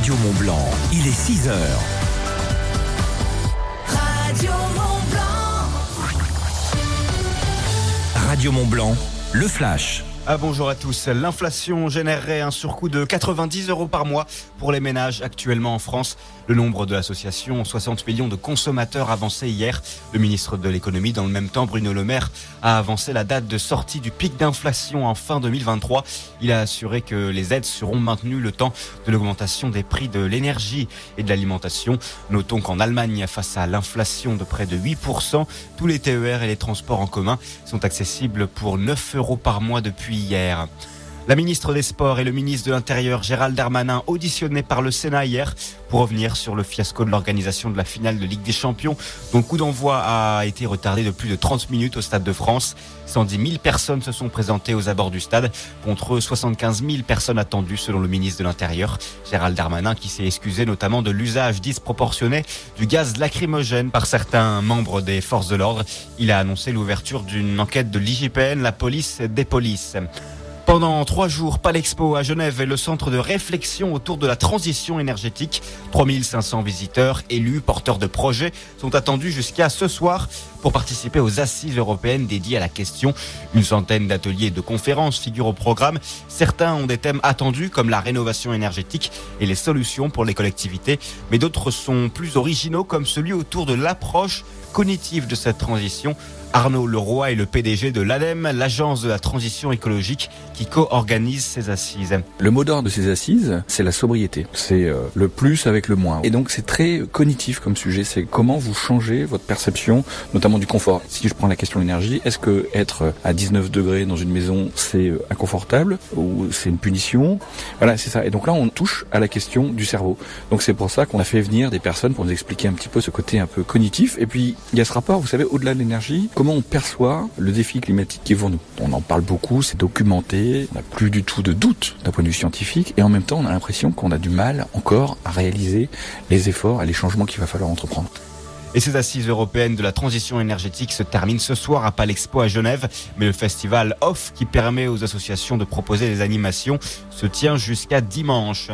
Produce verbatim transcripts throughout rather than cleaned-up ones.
Radio Mont-Blanc. Il est six heures. Radio Mont-Blanc. Radio Mont-Blanc, le flash. Ah, bonjour à tous. L'inflation générerait un surcoût de quatre-vingt-dix euros par mois pour les ménages actuellement en France. Le nombre de l'association, soixante millions de consommateurs, avancé hier. Le ministre de l'économie, dans le même temps, Bruno Le Maire, a avancé la date de sortie du pic d'inflation en fin deux mille vingt-trois. Il a assuré que les aides seront maintenues le temps de l'augmentation des prix de l'énergie et de l'alimentation. Notons qu'en Allemagne, face à l'inflation de près de huit pour cent, tous les T E R et les transports en commun sont accessibles pour neuf euros par mois depuis hier. La ministre des Sports et le ministre de l'Intérieur, Gérald Darmanin, auditionnés par le Sénat hier pour revenir sur le fiasco de l'organisation de la finale de Ligue des Champions, dont le coup d'envoi a été retardé de plus de trente minutes au Stade de France. cent dix mille personnes se sont présentées aux abords du stade, contre soixante-quinze mille personnes attendues selon le ministre de l'Intérieur. Gérald Darmanin qui s'est excusé notamment de l'usage disproportionné du gaz lacrymogène par certains membres des forces de l'ordre. Il a annoncé l'ouverture d'une enquête de l'I J P N, la police des polices. Pendant trois jours, Palexpo à Genève est le centre de réflexion autour de la transition énergétique. trois mille cinq cents visiteurs, élus, porteurs de projets sont attendus jusqu'à ce soir pour participer aux assises européennes dédiées à la question. Une centaine d'ateliers et de conférences figurent au programme. Certains ont des thèmes attendus comme la rénovation énergétique et les solutions pour les collectivités. Mais d'autres sont plus originaux comme celui autour de l'approche cognitive de cette transition. Arnaud Leroy est le P D G de l'ADEME, l'agence de la transition écologique qui co-organise ces assises. Le mot d'ordre de ces assises, c'est la sobriété. C'est euh, le plus avec le moins. Et donc c'est très cognitif comme sujet. C'est comment vous changez votre perception, notamment du confort. Si je prends la question de l'énergie, est-ce que être à dix-neuf degrés dans une maison, c'est inconfortable ou c'est une punition? Voilà, c'est ça. Et donc là, on touche à la question du cerveau. Donc c'est pour ça qu'on a fait venir des personnes pour nous expliquer un petit peu ce côté un peu cognitif. Et puis il y a ce rapport, vous savez, au-delà de l'énergie, comment on perçoit le défi climatique qui est devant nous. On en parle beaucoup, c'est documenté, on n'a plus du tout de doute d'un point de vue scientifique, et en même temps on a l'impression qu'on a du mal encore à réaliser les efforts et les changements qu'il va falloir entreprendre. Et ces assises européennes de la transition énergétique se terminent ce soir à Palexpo à Genève. Mais le festival Off, qui permet aux associations de proposer des animations, se tient jusqu'à dimanche.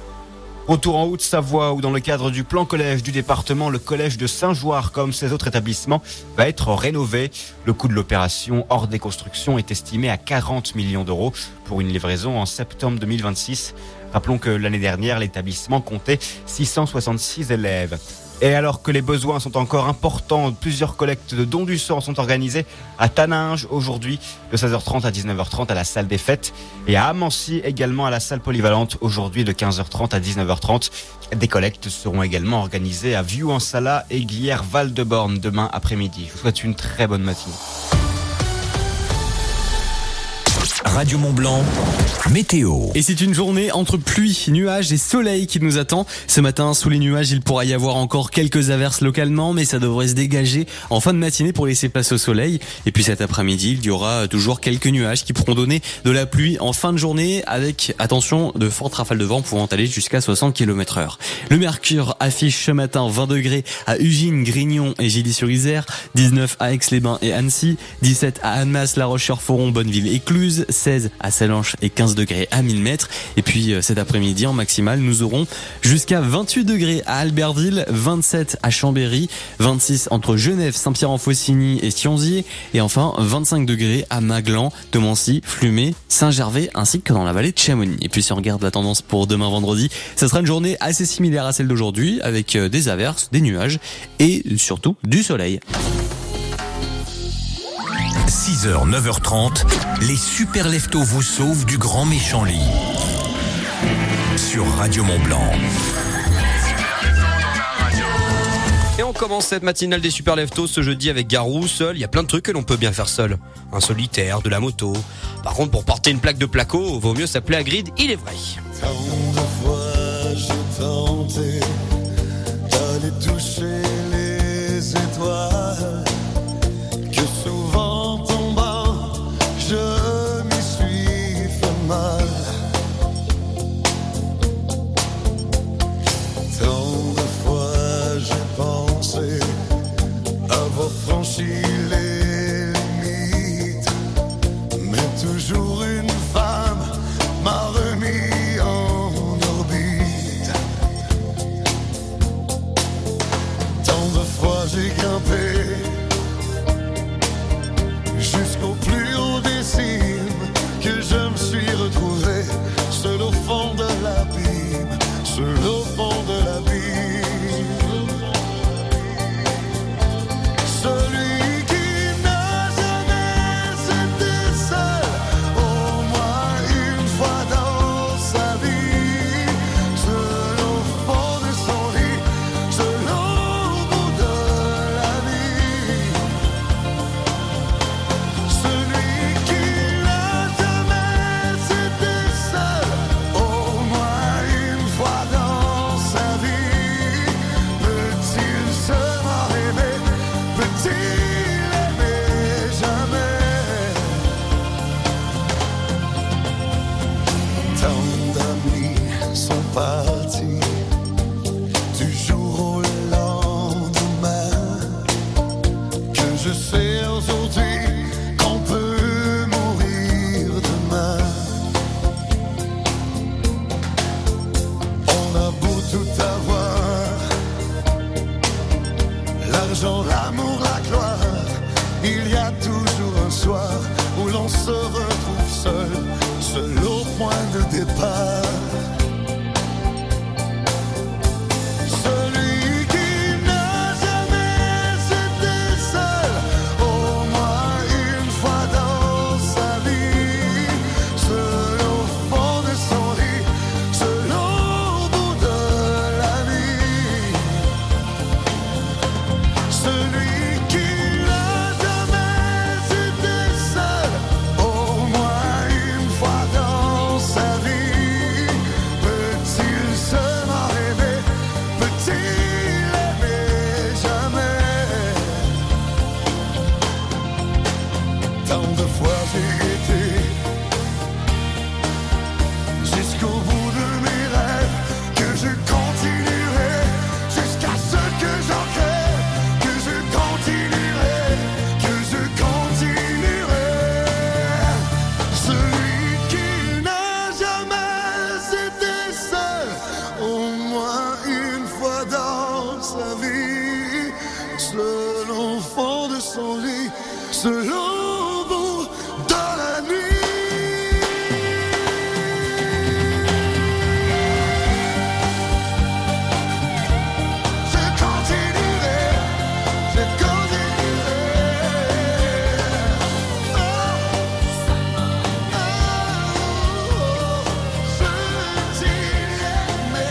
Retour en Haute-Savoie où dans le cadre du plan collège du département, le collège de Saint-Jouard, comme ses autres établissements, va être rénové. Le coût de l'opération hors des constructions est estimé à quarante millions d'euros pour une livraison en septembre deux mille vingt-six. Rappelons que l'année dernière, l'établissement comptait six cent soixante-six élèves. Et alors que les besoins sont encore importants, plusieurs collectes de dons du sang sont organisées à Taninges aujourd'hui de seize heures trente à dix-neuf heures trente à la salle des fêtes et à Amancy également à la salle polyvalente aujourd'hui de quinze heures trente à dix-neuf heures trente. Des collectes seront également organisées à Vieux-en-Sala et Glières-Val-de-Borne demain après-midi. Je vous souhaite une très bonne matinée. Radio Mont-Blanc, météo. Et c'est une journée entre pluie, nuages et soleil qui nous attend. Ce matin, sous les nuages, il pourra y avoir encore quelques averses localement, mais ça devrait se dégager en fin de matinée pour laisser place au soleil. Et puis cet après-midi, il y aura toujours quelques nuages qui pourront donner de la pluie en fin de journée avec, attention, de fortes rafales de vent pouvant aller jusqu'à soixante kilomètres heure. Le mercure affiche ce matin vingt degrés à Ugine, Grignon et Gilly-sur-Isère, dix-neuf à Aix-les-Bains et Annecy, dix-sept à Annemasse, La Roche-sur-Foron, Bonneville et Cluse, seize à Sallanches et quinze degrés à mille mètres. Et puis cet après-midi en maximale, nous aurons jusqu'à vingt-huit degrés à Albertville, vingt-sept à Chambéry, vingt-six entre Genève, Saint-Pierre-en-Faucigny et Sionzier, et enfin vingt-cinq degrés à Maglan, Temancy, Flumet, Saint-Gervais ainsi que dans la vallée de Chamonix. Et puis si on regarde la tendance pour demain vendredi, ça sera une journée assez similaire à celle d'aujourd'hui avec des averses, des nuages et surtout du soleil. six heures, neuf heures trente, les super leftos vous sauvent du grand méchant lit. Sur Radio Mont-Blanc. Et on commence cette matinale des super leftos ce jeudi avec Garou. Seul, il y a plein de trucs que l'on peut bien faire seul. Un solitaire, de la moto. Par contre, pour porter une plaque de placo, vaut mieux s'appeler Hagrid, il est vrai. Tant de fois j'ai tenté d'aller toucher les étoiles, que souvent tombant, je m'y suis fait mal. Tant de fois j'ai pensé avoir franchi les limites, mais toujours une femme m'a remis en orbite. j'ai grimpé jusqu'au plus haut des cimes, que je me suis retrouvé seul au fond de l'abîme, seul au fond de l'abîme. Celui qui n'a jamais été seul, au moins une fois dans sa vie, seul au fond de son lit, seul au bout de la nuit. Celui qui n'a jamais été seul, au moins une fois dans sa vie, peut-il seulement aimer, peut-il aimer jamais? Tant d'amis sont partis du jour au lendemain, que je sais aujourd'hui qu'on peut mourir demain. On a beau tout avoir, l'argent, l'amour, la gloire, il y a toujours un soir où l'on se retrouve seul, seul au point de départ. Celui qui n'a jamais été seul, au moins une fois dans sa vie, seul au fond de son lit, seul au bout de la nuit. Celui qui n'a jamais été seul, au moins une fois dans sa vie, peut-il seulement aimer, peut-il aimer jamais? Tant de fois j'ai été jusqu'au bout de mes rêves, que je continuerai jusqu'à ce que j'en crève, que je continuerai, que je continuerai. Celui qui n'a jamais été seul, au moins une fois dans sa vie, seul au fond de son lit, seul au bout de la nuit. Je continuerai, je continuerai. Oh, oh, oh, je t'irai.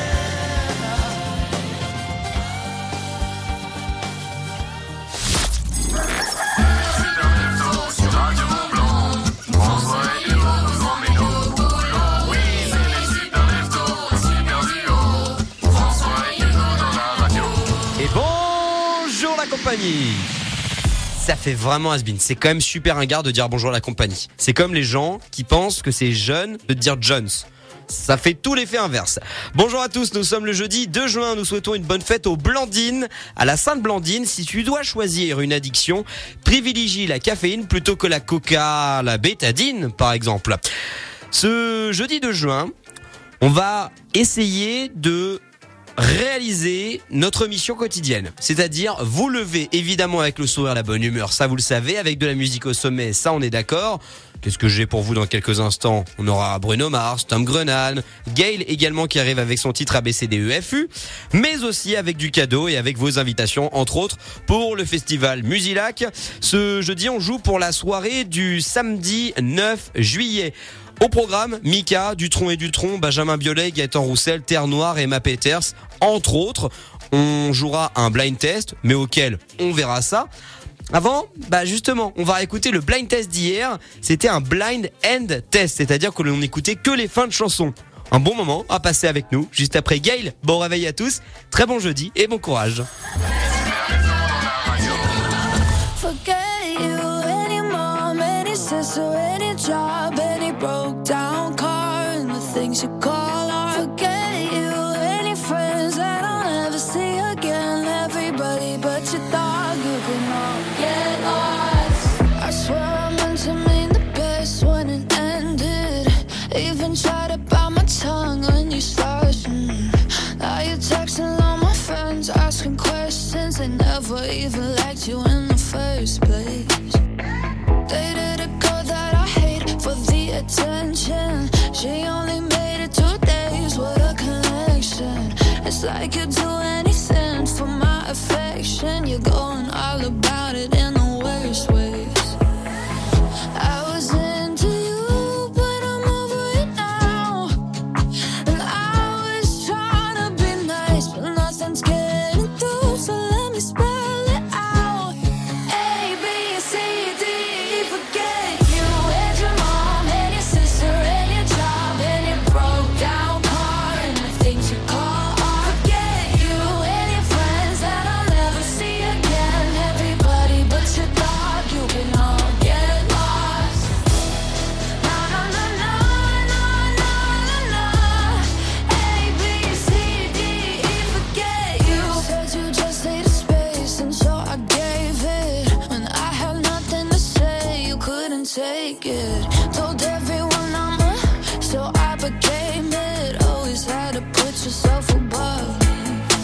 Et bonjour la compagnie. Ça fait vraiment has-been. C'est quand même super ringard de dire bonjour à la compagnie. C'est comme les gens qui pensent que c'est jeune de dire Jones. Ça fait tout l'effet inverse. Bonjour à tous, nous sommes le jeudi deux juin. Nous souhaitons une bonne fête aux Blandines, à la Sainte Blandine. Si tu dois choisir une addiction, privilégie la caféine plutôt que la coca, la bétadine par exemple. Ce jeudi deux juin, on va essayer de réaliser notre mission quotidienne, c'est-à-dire vous lever évidemment avec le sourire, la bonne humeur, ça vous le savez, avec de la musique au sommet, ça on est d'accord. Qu'est-ce que j'ai pour vous dans quelques instants? On aura Bruno Mars, Tom Grennan, Gail également qui arrive avec son titre A B C D E F U, mais aussi avec du cadeau et avec vos invitations, entre autres pour le festival Musilac. Ce jeudi, on joue pour la soirée du samedi neuf juillet. Au programme, Mika, Dutronc et Dutronc, Benjamin Biolay, Gaëtan Roussel, Terre Noire, Emma Peters, entre autres. On jouera un blind test, mais auquel on verra ça. Avant, bah justement, on va écouter le blind test d'hier. C'était un blind end test, c'est-à-dire que l'on n'écoutait que les fins de chansons. Un bon moment à passer avec nous, juste après Gail. Bon réveil à tous, très bon jeudi et bon courage. Forget you, any mom, any sister, any job, any broke down car, and the things you call art. Forget you, any friends that I'll never see again. Everybody but your dog, you can all get lost. I swear I meant to mean the best when it ended. Even tried to bite my tongue when you started. Mm. Now you're texting all my friends, asking questions. they never even liked you in the first place. Dated a girl that I hate for the attention. She only made it two days, what a connection. It's like you'd do anything for my affection. You're going all about it in the worst ways. I was into you, but I'm over it now. And I was trying to be nice, but nothing's getting through, so let me spell it out. A, B, C, D, E, forget you and your mom and your sister and your job and your broke down car and the things you call art. Forget you and your friends that I'll never see again. Everybody but your dog, you can all get lost. Na na na na na na na na. A, B, C, D, E, forget you. Said you just needed space, and so I gave it. When I had nothing to say, you couldn't take it. Told everyone I'm a, so I became it. Always had to put yourself above me.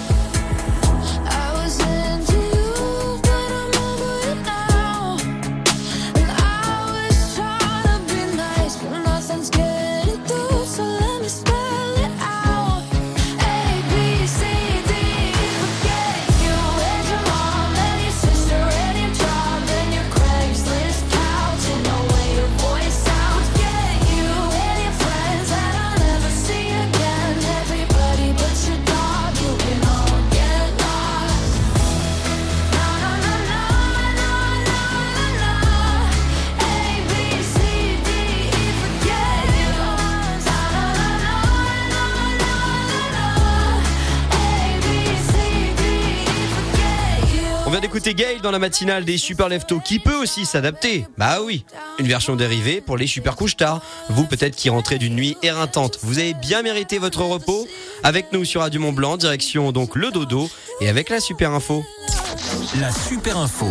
I was into you, but I'm over it now. And I was trying to be nice, but nothing's getting through, so let me spell it out. A, B, C, D, E, forget you and your mom and your sister and your job and your Craigslist couch and the way your voice sounds. Get you and your friends that I'll never see again. Everybody but your dog, you can all get lost. Na na na na na na na. A, B, C, D, E, forget you. Na na na na na na na. A, B, C, D, E, forget you. On vient d'écouter Gaël dans la matinale des Super Leftos, qui peut aussi s'adapter. Bah oui, une version dérivée pour les super couches tard. Vous peut-être qui rentrez d'une nuit éreintante, vous avez bien mérité votre repos. Avec nous sur Radio Mont Blanc, direction donc le dodo et avec la super info. La super info.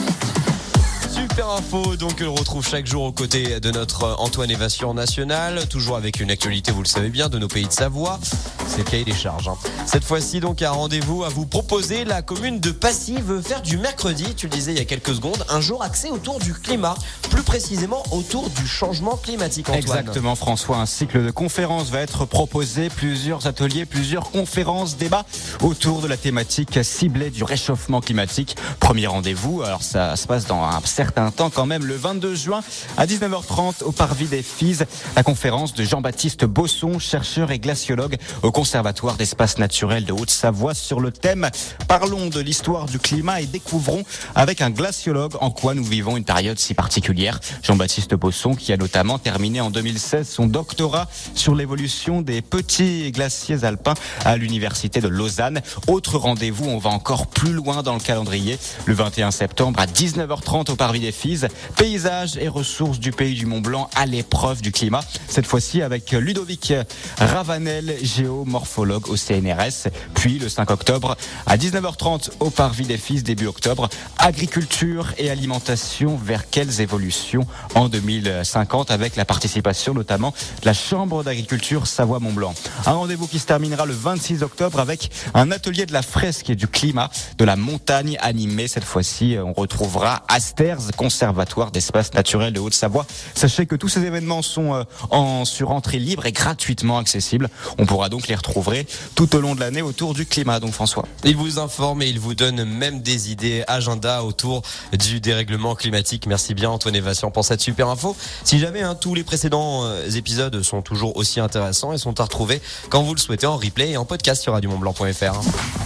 Super info, donc on le retrouve chaque jour aux côtés de notre Antoine Évasion National, toujours avec une actualité, vous le savez bien, de nos pays de Savoie. C'est le cahier des charges. Hein. Cette fois-ci, donc, un rendez-vous à vous proposer. La commune de Passy veut faire du mercredi, tu le disais il y a quelques secondes, un jour axé autour du climat, plus précisément autour du changement climatique. Antoine. Exactement, François. Un cycle de conférences va être proposé, plusieurs ateliers, plusieurs conférences, débats autour de la thématique ciblée du réchauffement climatique. Premier rendez-vous, alors ça se passe dans un certain temps quand même, le vingt-deux juin à dix-neuf heures trente au Parvis des Fises. La conférence de Jean-Baptiste Bosson, chercheur et glaciologue au Conservatoire d'espaces naturels de Haute-Savoie sur le thème « Parlons de l'histoire du climat et découvrons avec un glaciologue en quoi nous vivons une période si particulière ». Jean-Baptiste Bosson qui a notamment terminé en deux mille seize son doctorat sur l'évolution des petits glaciers alpins à l'université de Lausanne. Autre rendez-vous, on va encore plus loin dans le calendrier, le vingt et un septembre à dix-neuf heures trente au Parvis des Fises. Paysages et ressources du pays du Mont-Blanc à l'épreuve du climat. Cette fois-ci avec Ludovic Ravanel, géomorphologue au C N R S. Puis le cinq octobre à dix-neuf heures trente au Parvis des Fises, début octobre. Agriculture et alimentation, vers quelles évolutions en deux mille cinquante, avec la participation notamment de la Chambre d'agriculture Savoie-Mont-Blanc. Un rendez-vous qui se terminera le vingt-six octobre avec un atelier de la fresque et du climat de la montagne animé. Cette fois-ci, on retrouvera Asters, Conservatoire d'espaces naturels de Haute-Savoie. Sachez que tous ces événements sont en sur entrée libre et gratuitement accessibles. On pourra donc les retrouver tout au long de l'année autour du climat. Donc François. Il vous informe et il vous donne même des idées, agenda autour du dérèglement climatique. Merci bien Antoine Évasion pour cette super info. Si jamais hein, tous les précédents euh, épisodes sont toujours aussi intéressants et sont à retrouver quand vous le souhaitez en replay et en podcast sur radio mont blanc point f r.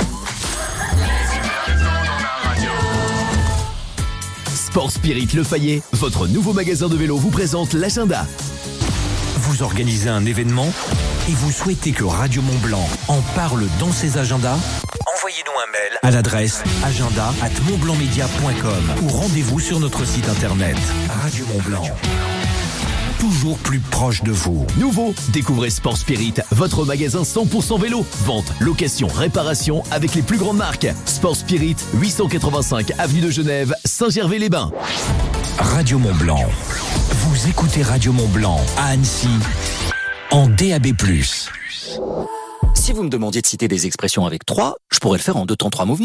Sport Spirit Le Fayet, votre nouveau magasin de vélo vous présente l'agenda. Vous organisez un événement et vous souhaitez que Radio Mont Blanc en parle dans ses agendas? Envoyez-nous un mail à l'adresse agenda arobase montblancmedia point com ou rendez-vous sur notre site internet Radio Mont Blanc. Toujours plus proche de vous. Nouveau, découvrez Sport Spirit, votre magasin cent pour cent vélo. Vente, location, réparation avec les plus grandes marques. Sport Spirit, huit cent quatre-vingt-cinq avenue de Genève, Saint-Gervais-les-Bains. Radio Mont Blanc. Vous écoutez Radio Mont Blanc à Annecy en D A B plus. Si vous me demandiez de citer des expressions avec trois, je pourrais le faire en deux temps, trois mouvements.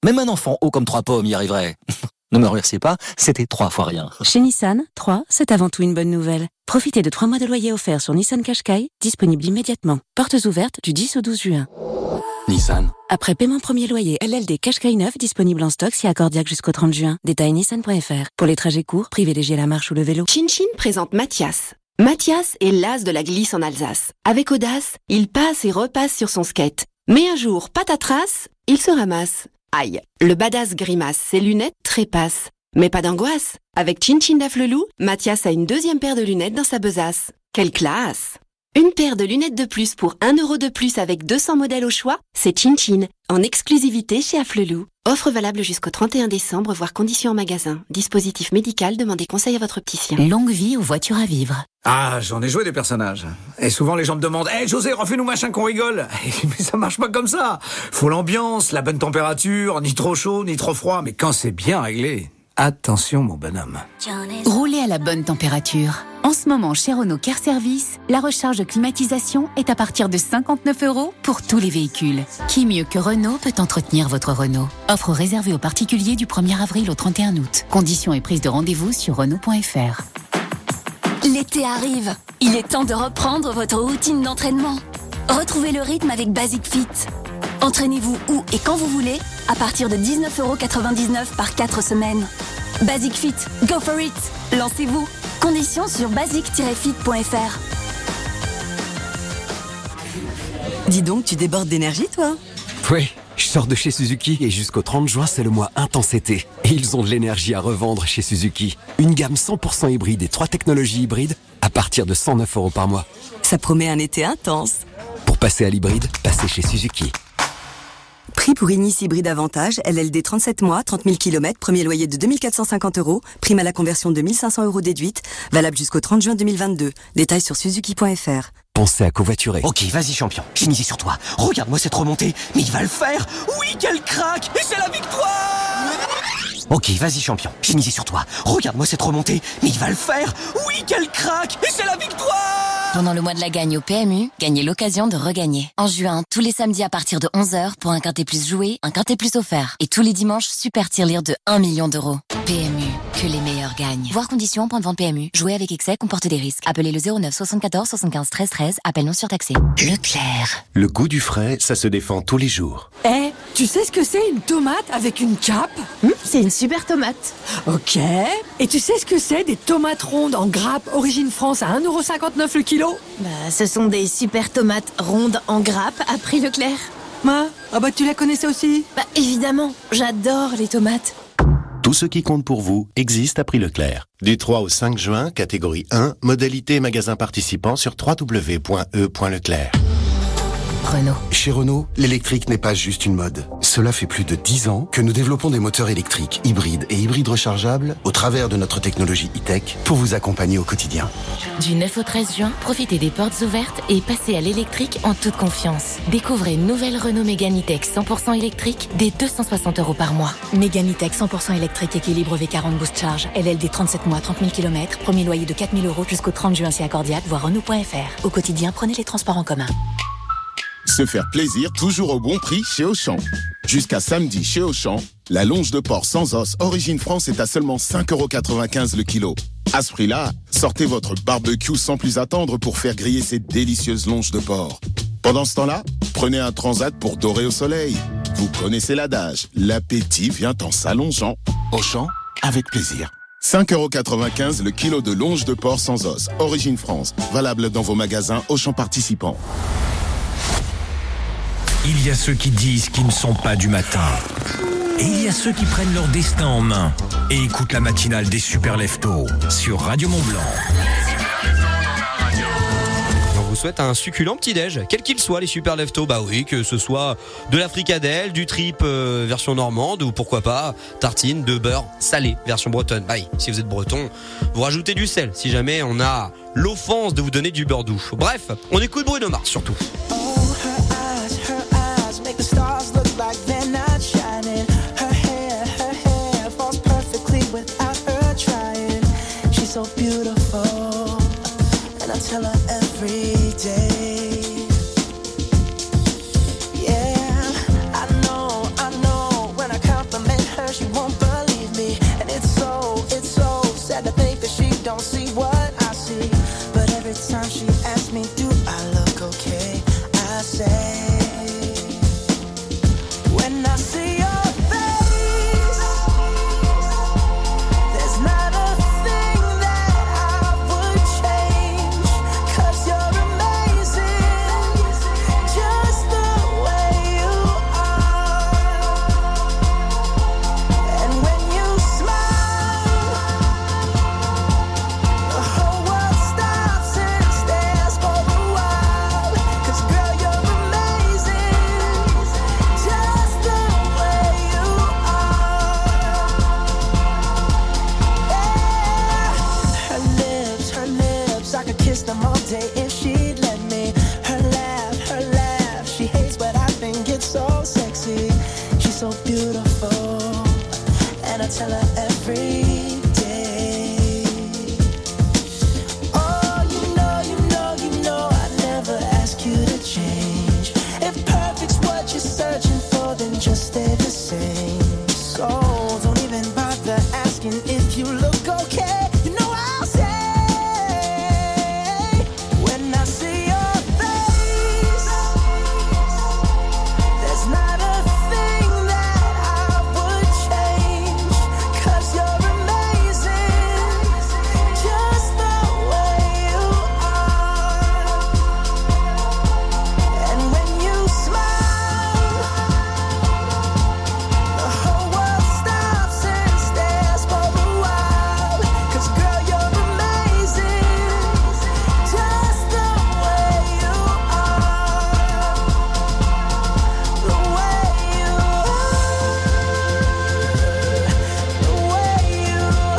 Même un enfant haut comme trois pommes y arriverait. Ne me remerciez pas, c'était trois fois rien. Chez Nissan, trois, c'est avant tout une bonne nouvelle. Profitez de trois mois de loyer offerts sur Nissan Qashqai, disponible immédiatement. Portes ouvertes du dix au douze juin. Nissan. Après paiement premier loyer, L L D Qashqai neuf disponible en stock si accordiaque jusqu'au trente juin. Détail nissan point f r. Pour les trajets courts, privilégiez la marche ou le vélo. Chin Chin présente Mathias. Mathias est l'as de la glisse en Alsace. Avec audace, il passe et repasse sur son skate. Mais un jour, patatras, il se ramasse. Aïe, le badass grimace, ses lunettes trépassent. Mais pas d'angoisse. Avec Chin Chin Daflelou, Mathias a une deuxième paire de lunettes dans sa besace. Quelle classe! Une paire de lunettes de plus pour un euro de plus avec deux cents modèles au choix, c'est Chin Chin, en exclusivité chez Afflelou. Offre valable jusqu'au trente et un décembre, voire conditions en magasin. Dispositif médical, demandez conseil à votre opticien. Longue vie aux voitures à vivre. Ah, j'en ai joué des personnages. Et souvent les gens me demandent « Hey José, refais-nous machin qu'on rigole !» Mais ça marche pas comme ça. Faut l'ambiance, la bonne température, ni trop chaud, ni trop froid. Mais quand c'est bien réglé, attention mon bonhomme. Roulez à la bonne température. En ce moment, chez Renault Care Service, la recharge de climatisation est à partir de cinquante-neuf euros pour tous les véhicules. Qui mieux que Renault peut entretenir votre Renault? Offre réservée aux particuliers du premier avril au trente et un août. Conditions et prise de rendez-vous sur Renault point f r. L'été arrive. Il est temps de reprendre votre routine d'entraînement. Retrouvez le rythme avec Basic Fit. Entraînez-vous où et quand vous voulez à partir de dix-neuf euros quatre-vingt-dix-neuf par quatre semaines. Basic Fit, go for it. Lancez-vous. Conditions sur basic tiret fit point f r. Dis donc, tu débordes d'énergie, toi? Oui, je sors de chez Suzuki et jusqu'au trente juin, c'est le mois intense été. Et ils ont de l'énergie à revendre chez Suzuki. Une gamme cent pour cent hybride et trois technologies hybrides à partir de cent neuf euros par mois. Ça promet un été intense. Pour passer à l'hybride, passez chez Suzuki. Prix pour Inis Hybride Avantage, L L D trente-sept mois, trente mille kilomètres, premier loyer de deux mille quatre cent cinquante euros, prime à la conversion de mille cinq cents euros déduite, valable jusqu'au trente juin deux mille vingt-deux. Détails sur suzuki point f r. Pensez à covoiturer. Ok, vas-y champion, j'ai misé sur toi. Regarde-moi cette remontée, mais il va le faire. Oui, quel crack! Et c'est la victoire! Ok, vas-y champion, j'ai misé sur toi. Regarde-moi cette remontée, mais il va le faire. Oui, quel crack! Et c'est la victoire! Pendant le mois de la gagne au P M U, gagnez l'occasion de regagner. En juin, tous les samedis à partir de onze heures, pour un quintet plus joué, un quintet plus offert. Et tous les dimanches, super tirelire de un million d'euros. P M U, que les meilleurs gagnent. Voir conditions en point de vente P M U. Jouer avec excès comporte des risques. Appelez le zéro neuf soixante-quatorze soixante-quinze treize treize. Appel non surtaxé. Leclerc. Le goût du frais, ça se défend tous les jours. Eh, hey, tu sais ce que c'est une tomate avec une cape? Mmh, c'est une super tomate. Ok. Et tu sais ce que c'est des tomates rondes en grappe origine France à un euro cinquante-neuf le kilo? Bah, ce sont des super tomates rondes en grappe à prix Leclerc. Ma, ah bah tu la connaissais aussi? Bah évidemment, j'adore les tomates. Tout ce qui compte pour vous existe à prix Leclerc. Du trois au cinq juin, catégorie un, modalité magasin participant sur w w w point e point leclerc. Renault. Chez Renault, l'électrique n'est pas juste une mode. Cela fait plus de dix ans que nous développons des moteurs électriques, hybrides et hybrides rechargeables au travers de notre technologie e-tech pour vous accompagner au quotidien. Du neuf au treize juin, profitez des portes ouvertes et passez à l'électrique en toute confiance. Découvrez une nouvelle Renault Mégane E-Tech cent pour cent électrique dès deux cent soixante euros par mois. Mégane E-Tech cent pour cent électrique équilibre V quarante Boost Charge. L L D trente-sept mois, trente mille kilomètres. Premier loyer de quatre mille euros jusqu'au trente juin si accordiaque, voire Renault point f r. Au quotidien, prenez les transports en commun. Se faire plaisir toujours au bon prix chez Auchan. Jusqu'à samedi chez Auchan, la longe de porc sans os Origine France est à seulement cinq euros quatre-vingt-quinze le kilo. À ce prix-là, sortez votre barbecue sans plus attendre pour faire griller ces délicieuses longes de porc. Pendant ce temps-là, prenez un transat pour dorer au soleil. Vous connaissez l'adage, l'appétit vient en s'allongeant. Auchan, avec plaisir. cinq euros quatre-vingt-quinze le kilo de longe de porc sans os Origine France. Valable dans vos magasins Auchan participants. Il y a ceux qui disent qu'ils ne sont pas du matin. Et il y a ceux qui prennent leur destin en main et écoutent la matinale des Super Leftos sur Radio Mont-Blanc. On vous souhaite un succulent petit-déj, quel qu'il soit, les Super Leftos. Bah oui, que ce soit de la fricadelle, du trip euh, version normande ou pourquoi pas tartine de beurre salé version bretonne. Bah oui, si vous êtes breton, vous rajoutez du sel si jamais on a l'offense de vous donner du beurre doux. Bref, on écoute Bruno Mars surtout. Like they're not shining. Her hair, her hair falls perfectly without her trying. She's so beautiful, and I tell her every day. Yeah, I know, I know. When I count beautiful, and I tell her every day. Oh, you know, you know, you know, I never ask you to change. If perfect's what you're searching for, then just stay the same. So don't even bother asking if you look okay. You know I'll say when I see your face, there's not a thing that I would change, 'cause you're amazing, just the way you are. And when you smile, the whole world stops and stares for a while, 'cause girl, you're amazing, just the way you are, the way you are, the way you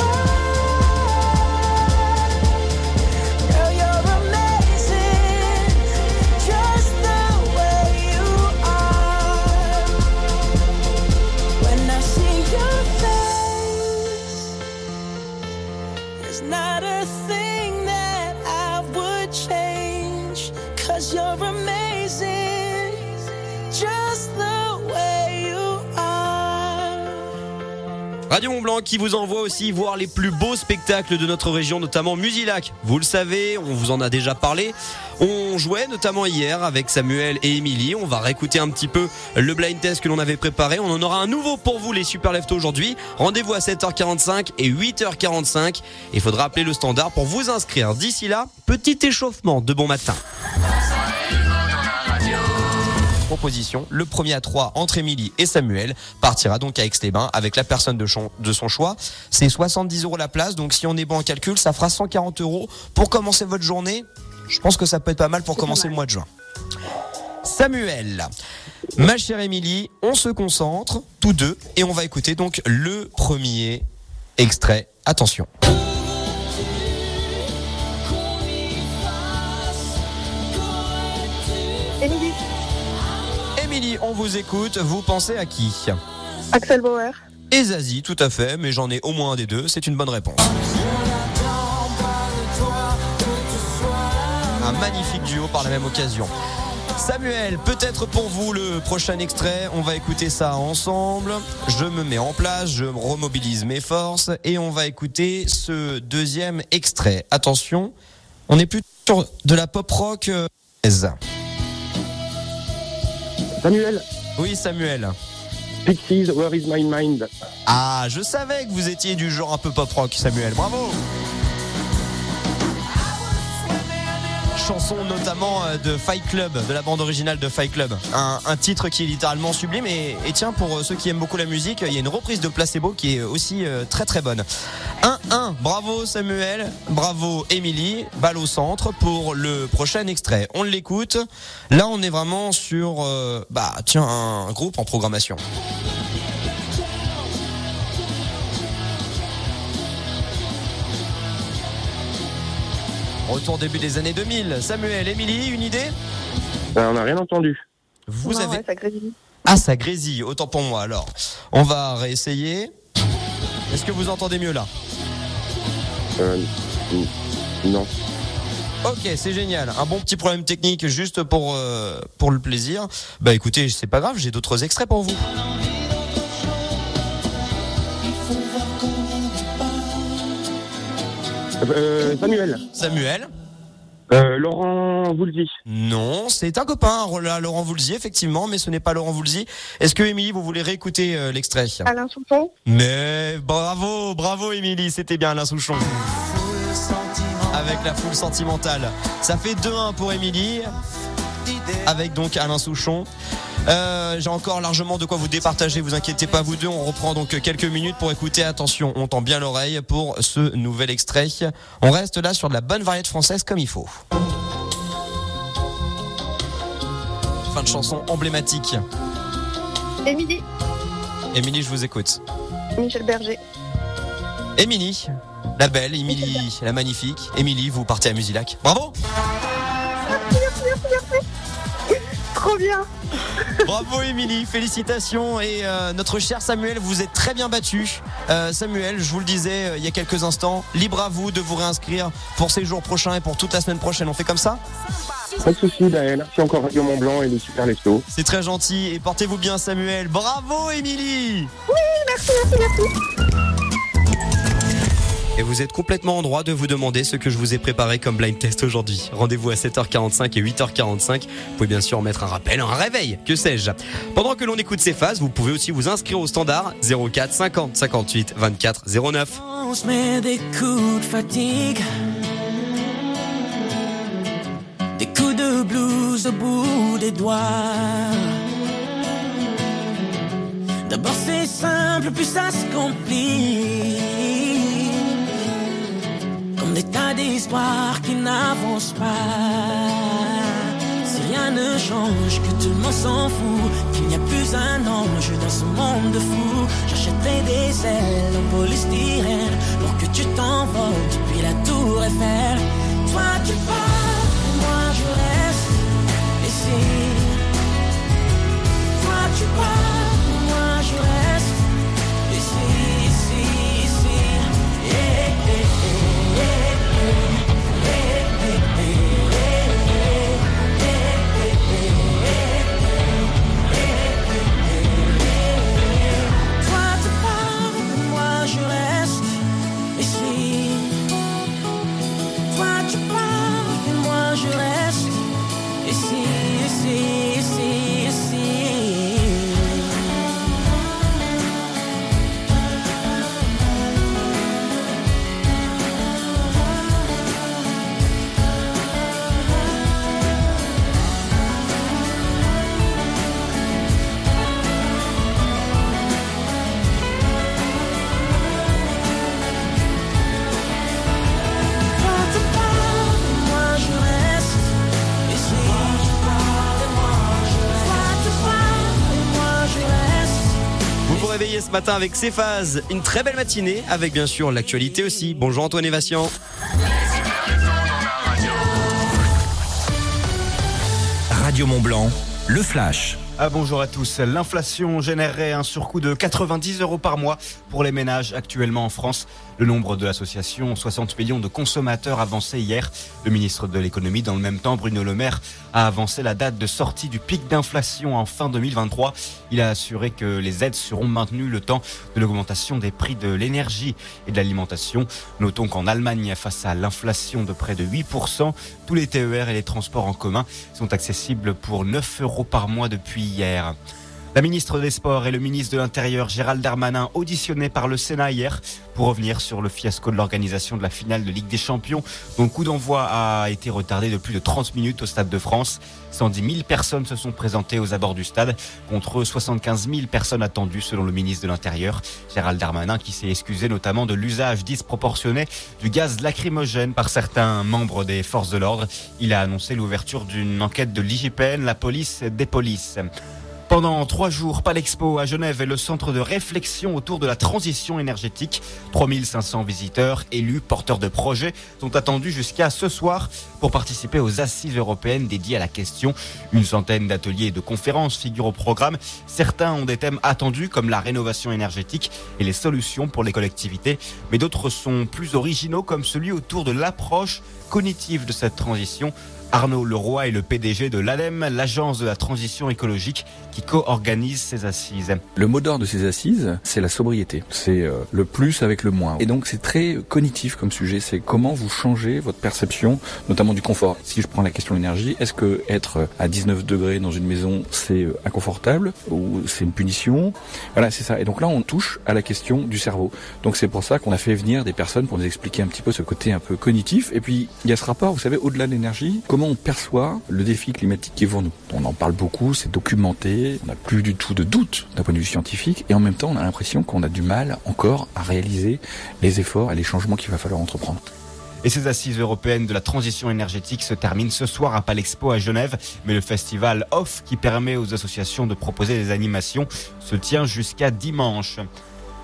are. Girl, you're amazing, just the way you are. When I see your face, there's not a thing that I would change, 'cause you're amazing, just the way you are. Radio Mont-Blanc qui vous envoie aussi voir les plus beaux spectacles de notre région, notamment Musilac. Vous le savez, on vous en a déjà parlé. On jouait notamment hier avec Samuel et Émilie. On va réécouter un petit peu le blind test que l'on avait préparé. On en aura un nouveau pour vous, les Super Leftos, aujourd'hui. Rendez-vous à sept heures quarante-cinq et huit heures quarante-cinq. Il faudra appeler le standard pour vous inscrire. D'ici là, petit échauffement de bon matin. Proposition, le premier à trois entre Émilie et Samuel partira donc à Aix-les-Bains avec la personne de, chon- de son choix. C'est soixante-dix euros la place, donc si on est bon en calcul, ça fera cent quarante euros pour commencer votre journée. Je pense que ça peut être pas mal pour commencer le mois de juin. Samuel, ma chère Émilie, on se concentre tous deux et on va écouter donc le premier extrait. Attention. Émilie. Émilie, on vous écoute. Vous pensez à qui? Axel Bauer. Et Zazie, tout à fait, mais j'en ai au moins un des deux. C'est une bonne réponse. Un magnifique duo par la même occasion. Samuel, peut-être pour vous le prochain extrait. On va écouter ça ensemble. Je me mets en place, je remobilise mes forces et on va écouter ce deuxième extrait. Attention, on est plus sur de la pop rock. euh, Samuel. Oui, Samuel. Pixies, Where is my mind? Ah, je savais que vous étiez du genre un peu pop rock, Samuel. Bravo. Chanson notamment de Fight Club, de la bande originale de Fight Club. Un, un titre qui est littéralement sublime. Et, et tiens, pour ceux qui aiment beaucoup la musique, il y a une reprise de Placebo qui est aussi euh, très très bonne. un un, bravo Samuel, bravo Émilie. Balle au centre pour le prochain extrait. On l'écoute. Là, on est vraiment sur euh, bah tiens, un groupe en programmation. Retour début des années deux mille. Samuel, Émilie, une idée? Ben, on n'a rien entendu. Vous non, avez... ouais, ça grésille. Ah, ça grésille, autant pour moi alors. On va réessayer. Est-ce que vous entendez mieux là? Euh, non. Ok, c'est génial. Un bon petit problème technique juste pour, euh, pour le plaisir. Bah écoutez, c'est pas grave, j'ai d'autres extraits pour vous. Euh, Samuel. Samuel. Euh, Laurent Voulzy. Non, c'est un copain, là, Laurent Voulzy, effectivement, mais ce n'est pas Laurent Voulzy. Est-ce que, Émilie, vous voulez réécouter euh, l'extrait? Alain Souchon. Mais bravo, bravo, Émilie, c'était bien Alain Souchon. Avec la foule sentimentale. Ça fait deux un pour Émilie, avec donc Alain Souchon. Euh, j'ai encore largement de quoi vous départager, vous inquiétez pas vous deux, on reprend donc quelques minutes pour écouter. Attention, on tend bien l'oreille pour ce nouvel extrait. On reste là sur de la bonne variété française comme il faut. Fin de chanson emblématique. Émilie. Émilie, je vous écoute. Michel Berger. Émilie, la belle, Émilie, la magnifique. Émilie, vous partez à Musilac. Bravo. Merci, merci, merci, merci. Trop bien. Bravo Émilie, félicitations. Et euh, notre cher Samuel, vous êtes très bien battu. euh, Samuel, je vous le disais euh, il y a quelques instants, libre à vous de vous réinscrire pour ces jours prochains et pour toute la semaine prochaine. On fait comme ça ? Pas de soucis, bah, merci encore Radio Mont Blanc et les super lestos. C'est très gentil et portez-vous bien Samuel. Bravo Émilie. Oui, merci, merci, merci. Et vous êtes complètement en droit de vous demander ce que je vous ai préparé comme blind test aujourd'hui. Rendez-vous à sept heures quarante-cinq et huit heures quarante-cinq. Vous pouvez bien sûr mettre un rappel, un réveil, que sais-je. Pendant que l'on écoute ces phases, vous pouvez aussi vous inscrire au standard zéro quatre cinquante cinquante-huit vingt-quatre zéro neuf. On se met des coups de fatigue, des coups de blues au bout des doigts. D'abord c'est simple, puis ça se complique, comme des tas d'histoires qui n'avancent pas. Si rien ne change, que tout le monde s'en fout, qu'il n'y a plus un ange dans ce monde de fous, j'achèterai des ailes en polystyrène pour que tu t'envoles depuis la tour Eiffel. Toi tu pars, moi je reste ici. Toi tu pars, moi je reste ici, ici, ici. Yeah, yeah, yeah, yeah. Réveillé ce matin avec ces phases, une très belle matinée avec bien sûr l'actualité aussi. Bonjour Antoine Evassian. Radio Mont Blanc, le flash. Ah, bonjour à tous. L'inflation générerait un surcoût de quatre-vingt-dix euros par mois pour les ménages actuellement en France. Le nombre de l'association, soixante millions de consommateurs, avançait hier. Le ministre de l'économie, dans le même temps, Bruno Le Maire, a avancé la date de sortie du pic d'inflation en fin deux mille vingt-trois. Il a assuré que les aides seront maintenues le temps de l'augmentation des prix de l'énergie et de l'alimentation. Notons qu'en Allemagne, face à l'inflation de près de huit pour cent, tous les T E R et les transports en commun sont accessibles pour neuf euros par mois depuis hier. La ministre des Sports et le ministre de l'Intérieur, Gérald Darmanin, auditionnés par le Sénat hier pour revenir sur le fiasco de l'organisation de la finale de Ligue des Champions, dont le coup d'envoi a été retardé de plus de trente minutes au Stade de France. cent dix mille personnes se sont présentées aux abords du stade, contre soixante-quinze mille personnes attendues selon le ministre de l'Intérieur. Gérald Darmanin qui s'est excusé notamment de l'usage disproportionné du gaz lacrymogène par certains membres des forces de l'ordre. Il a annoncé l'ouverture d'une enquête de l'I G P N, la police des polices. Pendant trois jours, Palexpo à Genève est le centre de réflexion autour de la transition énergétique. trois mille cinq cents visiteurs, élus, porteurs de projets sont attendus jusqu'à ce soir pour participer aux assises européennes dédiées à la question. Une centaine d'ateliers et de conférences figurent au programme. Certains ont des thèmes attendus comme la rénovation énergétique et les solutions pour les collectivités. Mais d'autres sont plus originaux comme celui autour de l'approche cognitive de cette transition. Arnaud Leroy est le P D G de l'ADEME, l'agence de la transition écologique qui co-organise ces assises. Le mot d'ordre de ces assises, c'est la sobriété. C'est euh, le plus avec le moins. Et donc c'est très cognitif comme sujet. C'est comment vous changez votre perception, notamment du confort. Si je prends la question de l'énergie, est-ce que être à dix-neuf degrés dans une maison, c'est inconfortable ou c'est une punition? Voilà, c'est ça. Et donc là, on touche à la question du cerveau. Donc c'est pour ça qu'on a fait venir des personnes pour nous expliquer un petit peu ce côté un peu cognitif. Et puis il y a ce rapport, vous savez, au-delà de l'énergie, comment on perçoit le défi climatique qui est devant nous. On en parle beaucoup, c'est documenté, on n'a plus du tout de doute d'un point de vue scientifique, et en même temps on a l'impression qu'on a du mal encore à réaliser les efforts et les changements qu'il va falloir entreprendre. Et ces assises européennes de la transition énergétique se terminent ce soir à Palexpo à Genève, mais le festival Off, qui permet aux associations de proposer des animations, se tient jusqu'à dimanche.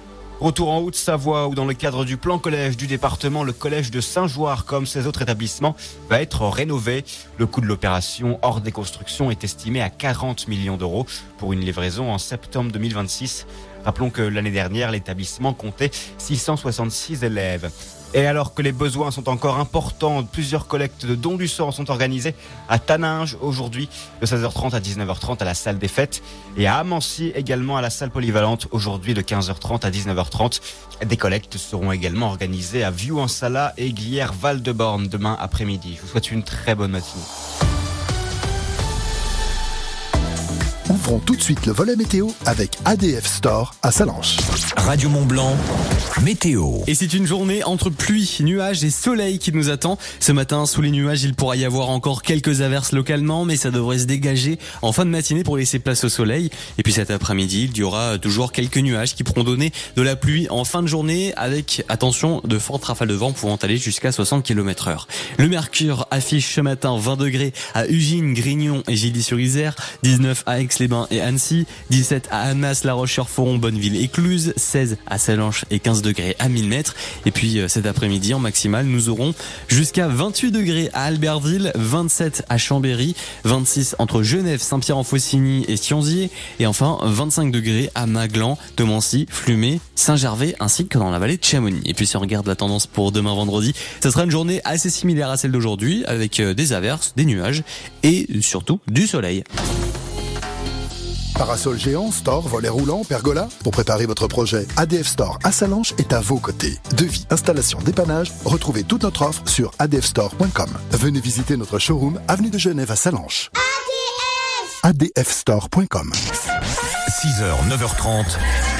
Retour en Haute-Savoie où dans le cadre du plan collège du département, le collège de Saint-Jouard, comme ses autres établissements, va être rénové. Le coût de l'opération hors des constructions est estimé à quarante millions d'euros pour une livraison en septembre deux mille vingt-six. Rappelons que l'année dernière, l'établissement comptait six cent soixante-six élèves. Et alors que les besoins sont encore importants, plusieurs collectes de dons du sang sont organisées à Taninges aujourd'hui de seize heures trente à dix-neuf heures trente à la salle des fêtes et à Amancy également à la salle polyvalente aujourd'hui de quinze heures trente à dix-neuf heures trente. Des collectes seront également organisées à Vieux-en-Sala et Glières-Val-de-Borne demain après-midi. Je vous souhaite une très bonne matinée. Ouvrons tout de suite le volet météo avec A D F Store à Sallanches. Radio Mont-Blanc, météo. Et c'est une journée entre pluie, nuages et soleil qui nous attend. Ce matin, sous les nuages, il pourra y avoir encore quelques averses localement, mais ça devrait se dégager en fin de matinée pour laisser place au soleil. Et puis cet après-midi, il y aura toujours quelques nuages qui pourront donner de la pluie en fin de journée avec, attention, de fortes rafales de vent pouvant aller jusqu'à soixante kilomètres heure. Le mercure affiche ce matin vingt degrés à Ugine, Grignon et Gilly-sur-Isère, dix-neuf à Aix-les-Bains et Annecy, dix-sept à Annemasse, La Roche-sur-Foron, Bonneville et Cluse, seize à Sallanches et quinze degrés à mille mètres. Et puis cet après-midi en maximale, nous aurons jusqu'à vingt-huit degrés à Albertville, vingt-sept à Chambéry, vingt-six entre Genève, Saint-Pierre-en-Faucigny et Sionzier et enfin vingt-cinq degrés à Maglan, Domancy, Flumé, Saint-Gervais ainsi que dans la vallée de Chamonix. Et puis si on regarde la tendance pour demain vendredi, ça sera une journée assez similaire à celle d'aujourd'hui avec des averses, des nuages et surtout du soleil. Parasol géant, store, volet roulant, pergola. Pour préparer votre projet, A D F Store à Sallanches est à vos côtés. Devis, installation, dépannage, retrouvez toute notre offre sur a d f store point com. Venez visiter notre showroom avenue de Genève à Sallanches. a d f store point com. six heures, neuf heures trente.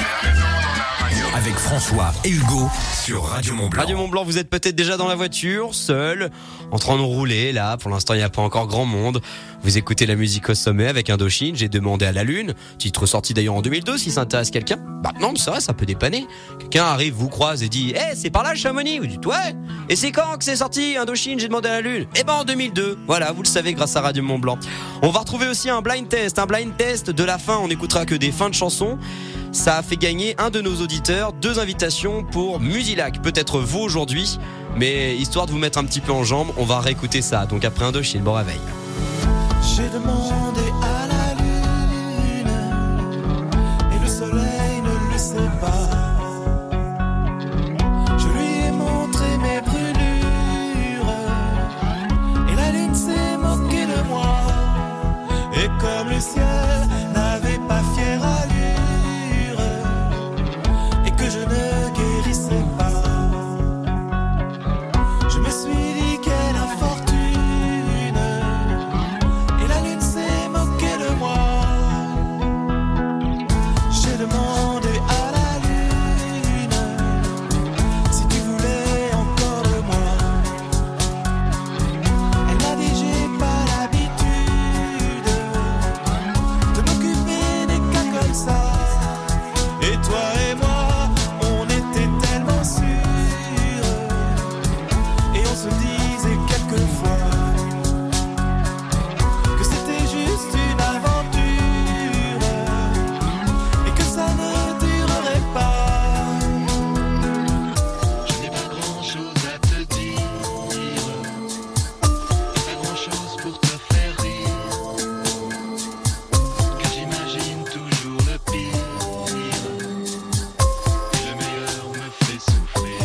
Avec François et Hugo sur Radio Mont-Blanc. Radio Mont-Blanc, vous êtes peut-être déjà dans la voiture, seul, en train de rouler, là, pour l'instant il n'y a pas encore grand monde. Vous écoutez la musique au sommet avec Indochine, J'ai demandé à la lune, titre sorti d'ailleurs en deux mille deux, si ça intéresse quelqu'un. Bah non, mais c'est vrai, ça peut dépanner. Quelqu'un arrive, vous croise et dit « Eh, hey, c'est par là Chamonix ?» Vous dites « Ouais, et c'est quand que c'est sorti Indochine, J'ai demandé à la lune ?» Eh ben en deux mille deux, voilà, vous le savez grâce à Radio Mont-Blanc. On va retrouver aussi un blind test, un blind test de la fin, on n'écoutera que des fins de chansons. Ça a fait gagner un de nos auditeurs deux invitations pour Musilac. Peut-être vous aujourd'hui, mais histoire de vous mettre un petit peu en jambes, on va réécouter ça. Donc après Indochine, bon réveil. J'ai demandé à la lune et le soleil ne le sait pas. Je lui ai montré mes brûlures et la lune s'est moquée de moi. Et comme le ciel n'avait pas fière allure et que je ne guérissais pas, je me suis dit quelle infortune. Et la lune s'est moquée de moi. J'ai demandé à la lune si tu voulais encore de moi. Elle m'a dit j'ai pas l'habitude de m'occuper des cas comme ça. Et toi et moi, on était tellement sûrs et on se disait quelquefois que c'était juste une aventure et que ça ne durerait pas. Je n'ai pas grand chose à te dire, pas grand chose pour te faire rire, car j'imagine toujours le pire et le meilleur me fait souffrir.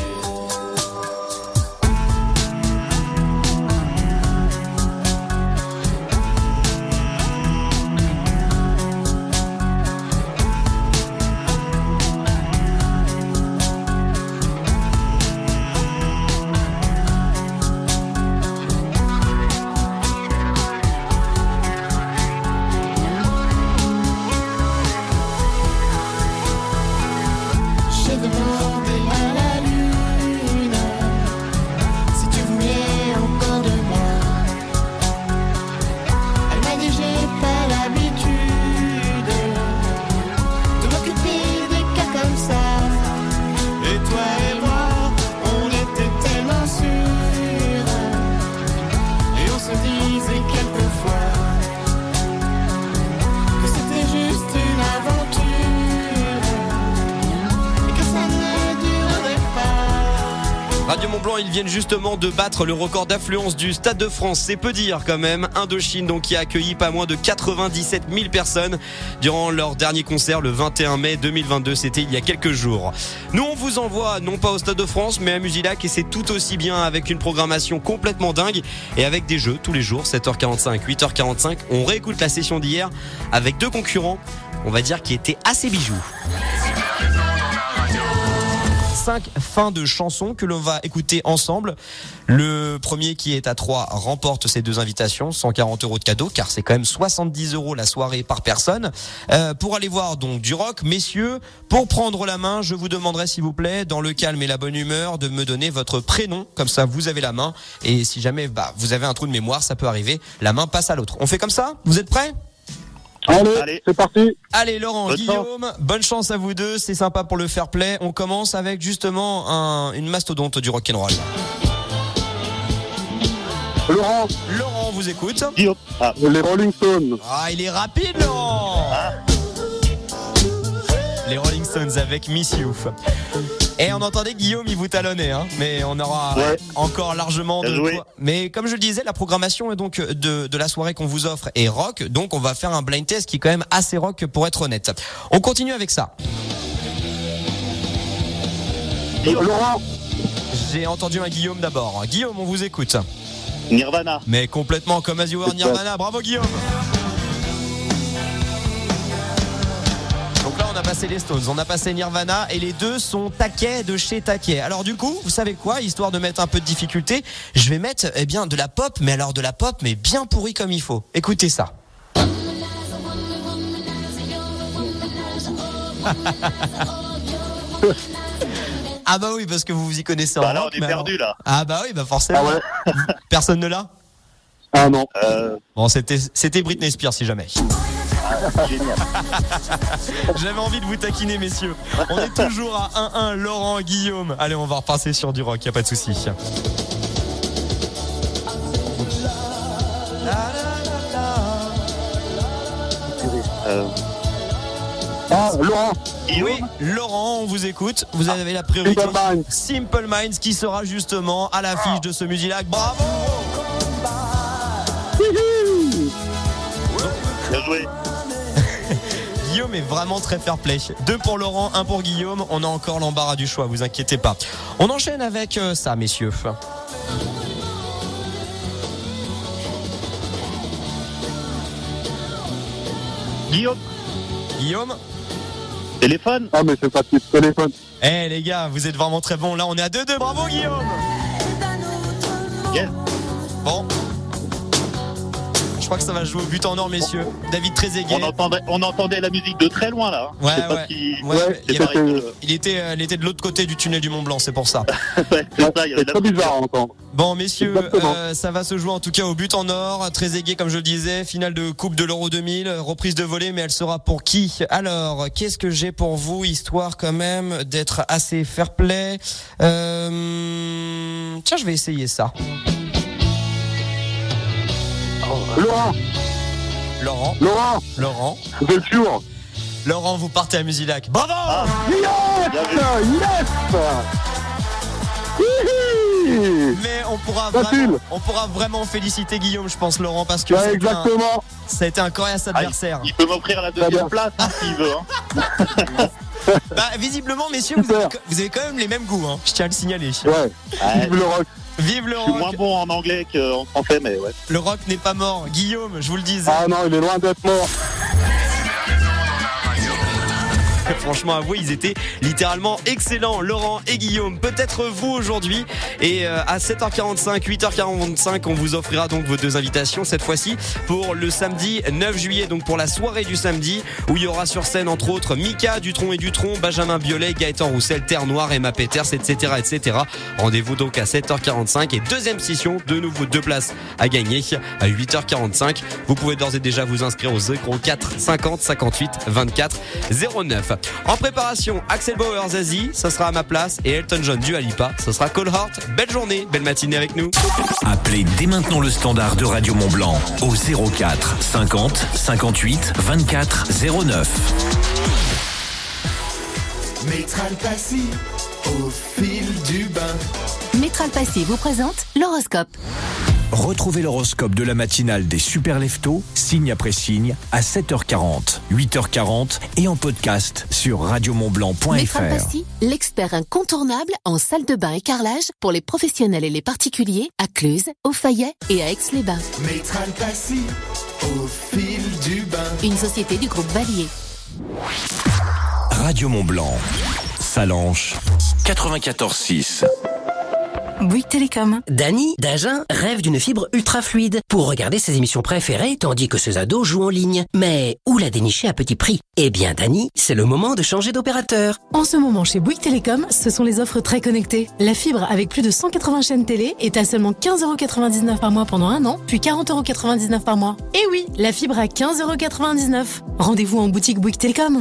J'ai demandé à la lune si tu voulais encore de moi. Elle m'a dit j'ai pas l'habitude de m'occuper des cas comme ça. Et toi et moi, on était tellement sûrs et on se disait quelquefois que c'était juste une aventure et que ça ne Radio Mont-Blanc, ils viennent justement de battre le record d'affluence du Stade de France. C'est peu dire quand même. Indochine, donc, qui a accueilli pas moins de quatre-vingt-dix-sept mille personnes durant leur dernier concert le vingt et un mai deux mille vingt-deux. C'était il y a quelques jours. Nous, on vous envoie non pas au Stade de France, mais à Musilac, et c'est tout aussi bien avec une programmation complètement dingue et avec des jeux tous les jours, sept heures quarante-cinq, huit heures quarante-cinq. On réécoute la session d'hier avec deux concurrents, on va dire, qui étaient assez bijoux. Cinq fins de chansons que l'on va écouter ensemble. Le premier qui est à trois remporte ces deux invitations, cent quarante euros de cadeau, car c'est quand même soixante-dix euros la soirée par personne. Euh, pour aller voir donc du rock, messieurs, pour prendre la main, je vous demanderai s'il vous plaît, dans le calme et la bonne humeur, de me donner votre prénom, comme ça vous avez la main, et si jamais bah, vous avez un trou de mémoire, ça peut arriver, la main passe à l'autre. On fait comme ça ? Vous êtes prêts ? Allez, Allez, c'est parti. Allez, Laurent, bonne Guillaume, chance. bonne chance à vous deux. C'est sympa pour le fair play. On commence avec justement un, une mastodonte du rock'n'roll. Laurent. Laurent, on vous écoute. Guillaume. Ah, les Rolling Stones. Ah, il est rapide, Laurent. Ah. Les Rolling Stones avec Miss You. Et on entendait Guillaume, il vous talonnait, hein, mais on aura ouais. encore largement de quoi. Mais comme je le disais, la programmation donc de, de la soirée qu'on vous offre est rock, donc on va faire un blind test qui est quand même assez rock pour être honnête. On continue avec ça. Guillaume. Laurent. J'ai entendu un Guillaume d'abord. Guillaume, on vous écoute. Nirvana. Mais complètement comme As You Were, Nirvana. Bravo Guillaume. Donc là on a passé les Stones, on a passé Nirvana et les deux sont taquets de chez taquet. Alors du coup, vous savez quoi, histoire de mettre un peu de difficulté, je vais mettre eh bien de la pop, mais alors de la pop mais bien pourrie comme il faut. Écoutez ça. Ah bah oui, parce que vous vous y connaissez en bah là, rock. on est perdu alors... là. Ah bah oui, bah forcément. Ah ouais. Personne ne l'a ? Ah non. Euh... Bon, c'était c'était Britney Spears si jamais. Ah, génial. J'avais envie de vous taquiner, messieurs. On est toujours à un un, Laurent, Guillaume. Allez, on va repasser sur du rock, y a pas de souci. Euh... Ah, Laurent. Oui, Laurent, on vous écoute. Vous avez la priorité. Simple Minds. Simple Minds qui sera justement à l'affiche de ce Musilac. Bravo. Bien joué. Guillaume est vraiment très fair play. Deux pour Laurent, un pour Guillaume. On a encore l'embarras du choix, vous inquiétez pas. On enchaîne avec ça, messieurs. Guillaume. Guillaume. Téléphone. Ah mais c'est pas tout téléphone. Eh hey, les gars, vous êtes vraiment très bons. Là on est à deux deux, bravo Guillaume. Yeah. Bon. Je crois que ça va jouer au but en or, messieurs. David Trezeguet. On entendait, on entendait la musique de très loin là. Ouais, Je sais ouais. pas si... ouais, ouais il, était, il, il, était, euh, il était de l'autre côté du tunnel du Mont Blanc, c'est pour ça. ouais, c'est ça, il y avait c'est trop bizarre à entendre. Bon, messieurs, euh, ça va se jouer en tout cas au but en or. Trezeguet, comme je le disais, finale de Coupe de l'Euro deux mille, reprise de volée, mais elle sera pour qui ? Alors, qu'est-ce que j'ai pour vous, histoire quand même d'être assez fair play. Euh... Tiens, je vais essayer ça. Laurent. Laurent. Laurent. Laurent. Vous êtes sûr ? Laurent, vous partez à Musilac. Bravo. Ah. Yes. Yes. Mais on pourra, vraiment, on pourra vraiment féliciter Guillaume, je pense, Laurent, parce que ouais, exactement. Un, ça a été un coriace adversaire. Ah, il peut m'offrir la deuxième place hein, s'il veut. Hein. Bah, visiblement, messieurs, vous avez, vous avez quand même les mêmes goûts, hein. Je tiens à le signaler. Ouais. Vive le rock. Vive le rock. Je suis moins bon en anglais qu'en français, mais ouais. Le rock n'est pas mort. Guillaume, je vous le disais. Ah non, il est loin d'être mort. Franchement, avouez, ils étaient littéralement excellents, Laurent et Guillaume. Peut-être vous aujourd'hui. Et euh, à sept heures quarante-cinq, huit heures quarante-cinq, on vous offrira donc vos deux invitations, cette fois-ci pour le samedi neuf juillet, donc pour la soirée du samedi, où il y aura sur scène entre autres Mika, Dutronc et Dutronc, Benjamin Biolay, Gaëtan Roussel, Terre Noire, Emma Peters, et cetera, et cetera. Rendez-vous donc à sept heures quarante-cinq et deuxième session, de nouveau deux places à gagner à huit heures quarante-cinq. Vous pouvez d'ores et déjà vous inscrire au zéro quatre cinquante cinquante-huit vingt-quatre zéro neuf. En préparation, Axel Bauer, Zazie, ça sera à ma place, et Elton John, Dua Lipa, ça sera Cold Heart. Belle journée, belle matinée avec nous. Appelez dès maintenant le standard de Radio Mont Blanc au zéro quatre cinquante cinquante-huit vingt-quatre zéro neuf. Métral Passy, au fil du bain. Métral Passy vous présente l'horoscope. Retrouvez l'horoscope de la matinale des Super Leftos, signe après signe, à sept heures quarante, huit heures quarante et en podcast sur radio mont blanc point f r. Métral Passy, l'expert incontournable en salle de bain et carrelage pour les professionnels et les particuliers à Cluse, au Fayet et à Aix-les-Bains. Métral Passy, au fil du bain. Une société du groupe Valier. Radio Mont Blanc, Salanches, quatre-vingt-quatorze six. Bouygues Télécom. Dany, d'Agen, rêve d'une fibre ultra fluide pour regarder ses émissions préférées tandis que ses ados jouent en ligne. Mais où la dénicher à petit prix? Eh bien, Dany, c'est le moment de changer d'opérateur. En ce moment, chez Bouygues Télécom, ce sont les offres très connectées. La fibre avec plus de cent quatre-vingts chaînes télé est à seulement quinze euros quatre-vingt-dix-neuf par mois pendant un an, puis quarante euros quatre-vingt-dix-neuf par mois. Et oui, la fibre à quinze euros quatre-vingt-dix-neuf. Rendez-vous en boutique Bouygues Télécom.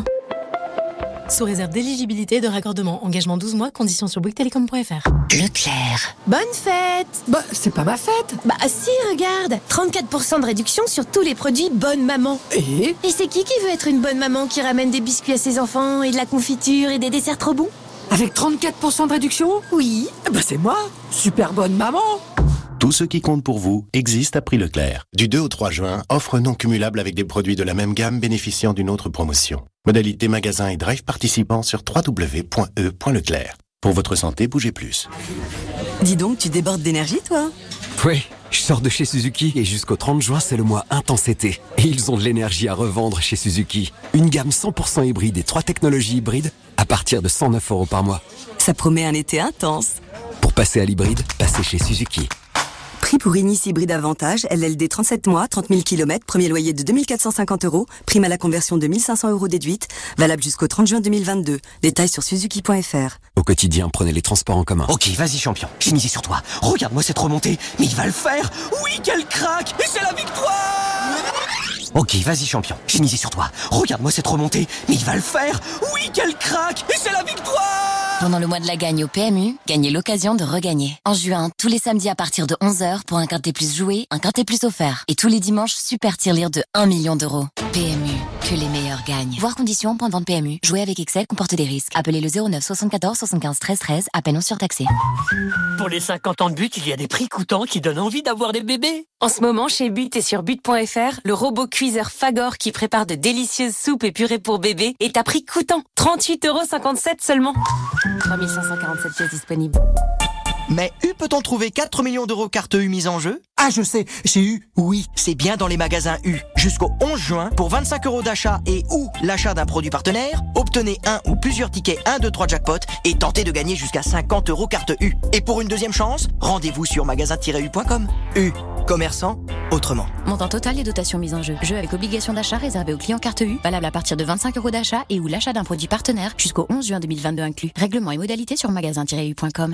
Sous réserve d'éligibilité de raccordement. Engagement douze mois, conditions sur bouygues télécom point f r. Leclerc. Bonne fête. Bah, c'est pas ma fête. Bah si, regarde, trente-quatre pour cent de réduction sur tous les produits Bonne Maman. Et Et c'est qui qui veut être une bonne maman qui ramène des biscuits à ses enfants et de la confiture et des desserts trop bons? Avec trente-quatre pour cent de réduction? Oui. Bah c'est moi. Super bonne maman. Tout ce qui compte pour vous existe à prix Leclerc. Du deux au trois juin, offre non cumulable avec des produits de la même gamme bénéficiant d'une autre promotion. Modalité magasin et drive participants sur w w w point e point leclerc. Pour votre santé, bougez plus. Dis donc, tu débordes d'énergie, toi? Oui, je sors de chez Suzuki et jusqu'au trente juin, c'est le mois intense été. Et ils ont de l'énergie à revendre chez Suzuki. Une gamme cent pour cent hybride et trois technologies hybrides à partir de cent neuf euros par mois. Ça promet un été intense. Pour passer à l'hybride, passez chez Suzuki. Prix pour Inis Hybride Avantage, L L D trente-sept mois, trente mille kilomètres, premier loyer de deux mille quatre cent cinquante euros, prime à la conversion de mille cinq cents euros déduite, valable jusqu'au trente juin deux mille vingt-deux. Détails sur suzuki point f r. Au quotidien, prenez les transports en commun. Ok, vas-y champion, j'ai misé sur toi. Regarde-moi cette remontée, mais il va le faire. Oui, quel crack. Et c'est la victoire. Ok, vas-y champion, j'ai misé sur toi. Regarde-moi cette remontée, mais il va le faire. Oui, quel crack. Et c'est la victoire. Pendant le mois de la gagne au P M U, gagnez l'occasion de regagner. En juin, tous les samedis à partir de onze heures, pour un quintet plus joué, un quintet plus offert. Et tous les dimanches, super tirelire de un million d'euros. P M U, que les meilleurs gagnent. Voir conditions en point de vente P M U. Jouer avec excès comporte des risques. Appelez le zéro neuf soixante-quatorze soixante-quinze treize treize, appel non surtaxé. Pour les cinquante ans de But, il y a des prix coûtants qui donnent envie d'avoir des bébés. En ce moment, chez But et sur but point f r, le robot cuiseur Fagor qui prépare de délicieuses soupes et purées pour bébés est à prix coûtant. trente-huit euros cinquante-sept seulement. trois mille cinq cent quarante-sept pièces disponibles. Mais U peut-on trouver quatre millions d'euros carte U mise en jeu? Ah, je sais, chez U, oui. C'est bien dans les magasins U. Jusqu'au onze juin, pour vingt-cinq euros d'achat et ou l'achat d'un produit partenaire, obtenez un ou plusieurs tickets un, deux, trois jackpot et tentez de gagner jusqu'à cinquante euros carte U. Et pour une deuxième chance, rendez-vous sur magasin tiret u point com. U, commerçant autrement. Montant total et dotation mise en jeu. Jeu avec obligation d'achat réservé aux clients carte U, valable à partir de vingt-cinq euros d'achat et ou l'achat d'un produit partenaire jusqu'au onze juin deux mille vingt-deux inclus. Règlement et modalités sur magasin tiret u point com.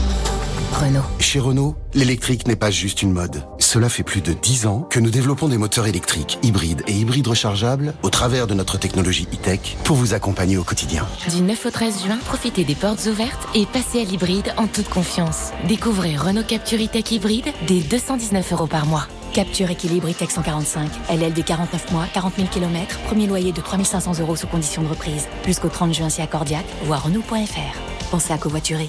Renault. Chez Renault, l'électrique n'est pas juste une mode. Cela fait plus de dix ans que nous développons des moteurs électriques, hybrides et hybrides rechargeables au travers de notre technologie e-tech pour vous accompagner au quotidien. Du neuf au treize juin, profitez des portes ouvertes et passez à l'hybride en toute confiance. Découvrez Renault Capture e-tech hybride dès deux cent dix-neuf euros par mois. Capture équilibre e-tech cent quarante-cinq, L L D quarante-neuf mois, quarante mille kilomètres, premier loyer de trois mille cinq cents euros sous condition de reprise. Jusqu'au trente juin si à Cordiac ou à Renault point f r. Pensez à covoiturer.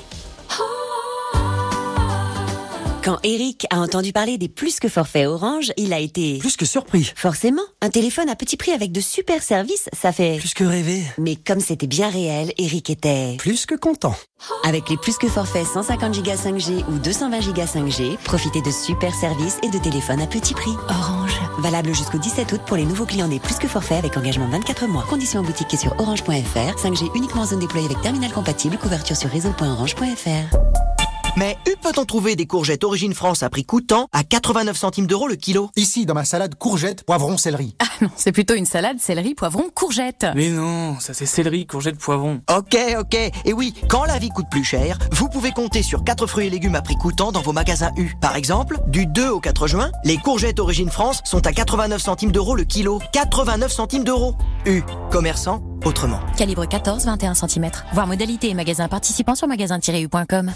Quand Eric a entendu parler des plus que forfaits Orange, il a été... Plus que surpris. Forcément, un téléphone à petit prix avec de super services, ça fait... Plus que rêver. Mais comme c'était bien réel, Eric était... Plus que content. Avec les plus que forfaits cent cinquante giga cinq G ou deux cent vingt giga cinq G, profitez de super services et de téléphones à petit prix. Orange. Valable jusqu'au dix-sept août pour les nouveaux clients des plus que forfaits avec engagement vingt-quatre mois. Conditions en boutique et sur orange point f r. cinq G uniquement en zone déployée avec terminal compatible. Couverture sur réseau point orange point f r. Mais U peut-on trouver des courgettes Origine France à prix coûtant à quatre-vingt-neuf centimes d'euros le kilo? Ici, dans ma salade courgette, poivron, céleri. Ah non, c'est plutôt une salade céleri, poivron, courgette. Mais non, ça c'est céleri, courgette, poivron. Ok, ok. Et oui, quand la vie coûte plus cher, vous pouvez compter sur quatre fruits et légumes à prix coûtant dans vos magasins U. Par exemple, du deux au quatre juin, les courgettes Origine France sont à quatre-vingt-neuf centimes d'euros le kilo. quatre-vingt-neuf centimes d'euros. U, commerçant autrement. Calibre quatorze vingt et un centimètres. Voir modalité et magasin participant sur magasin tiret u point com.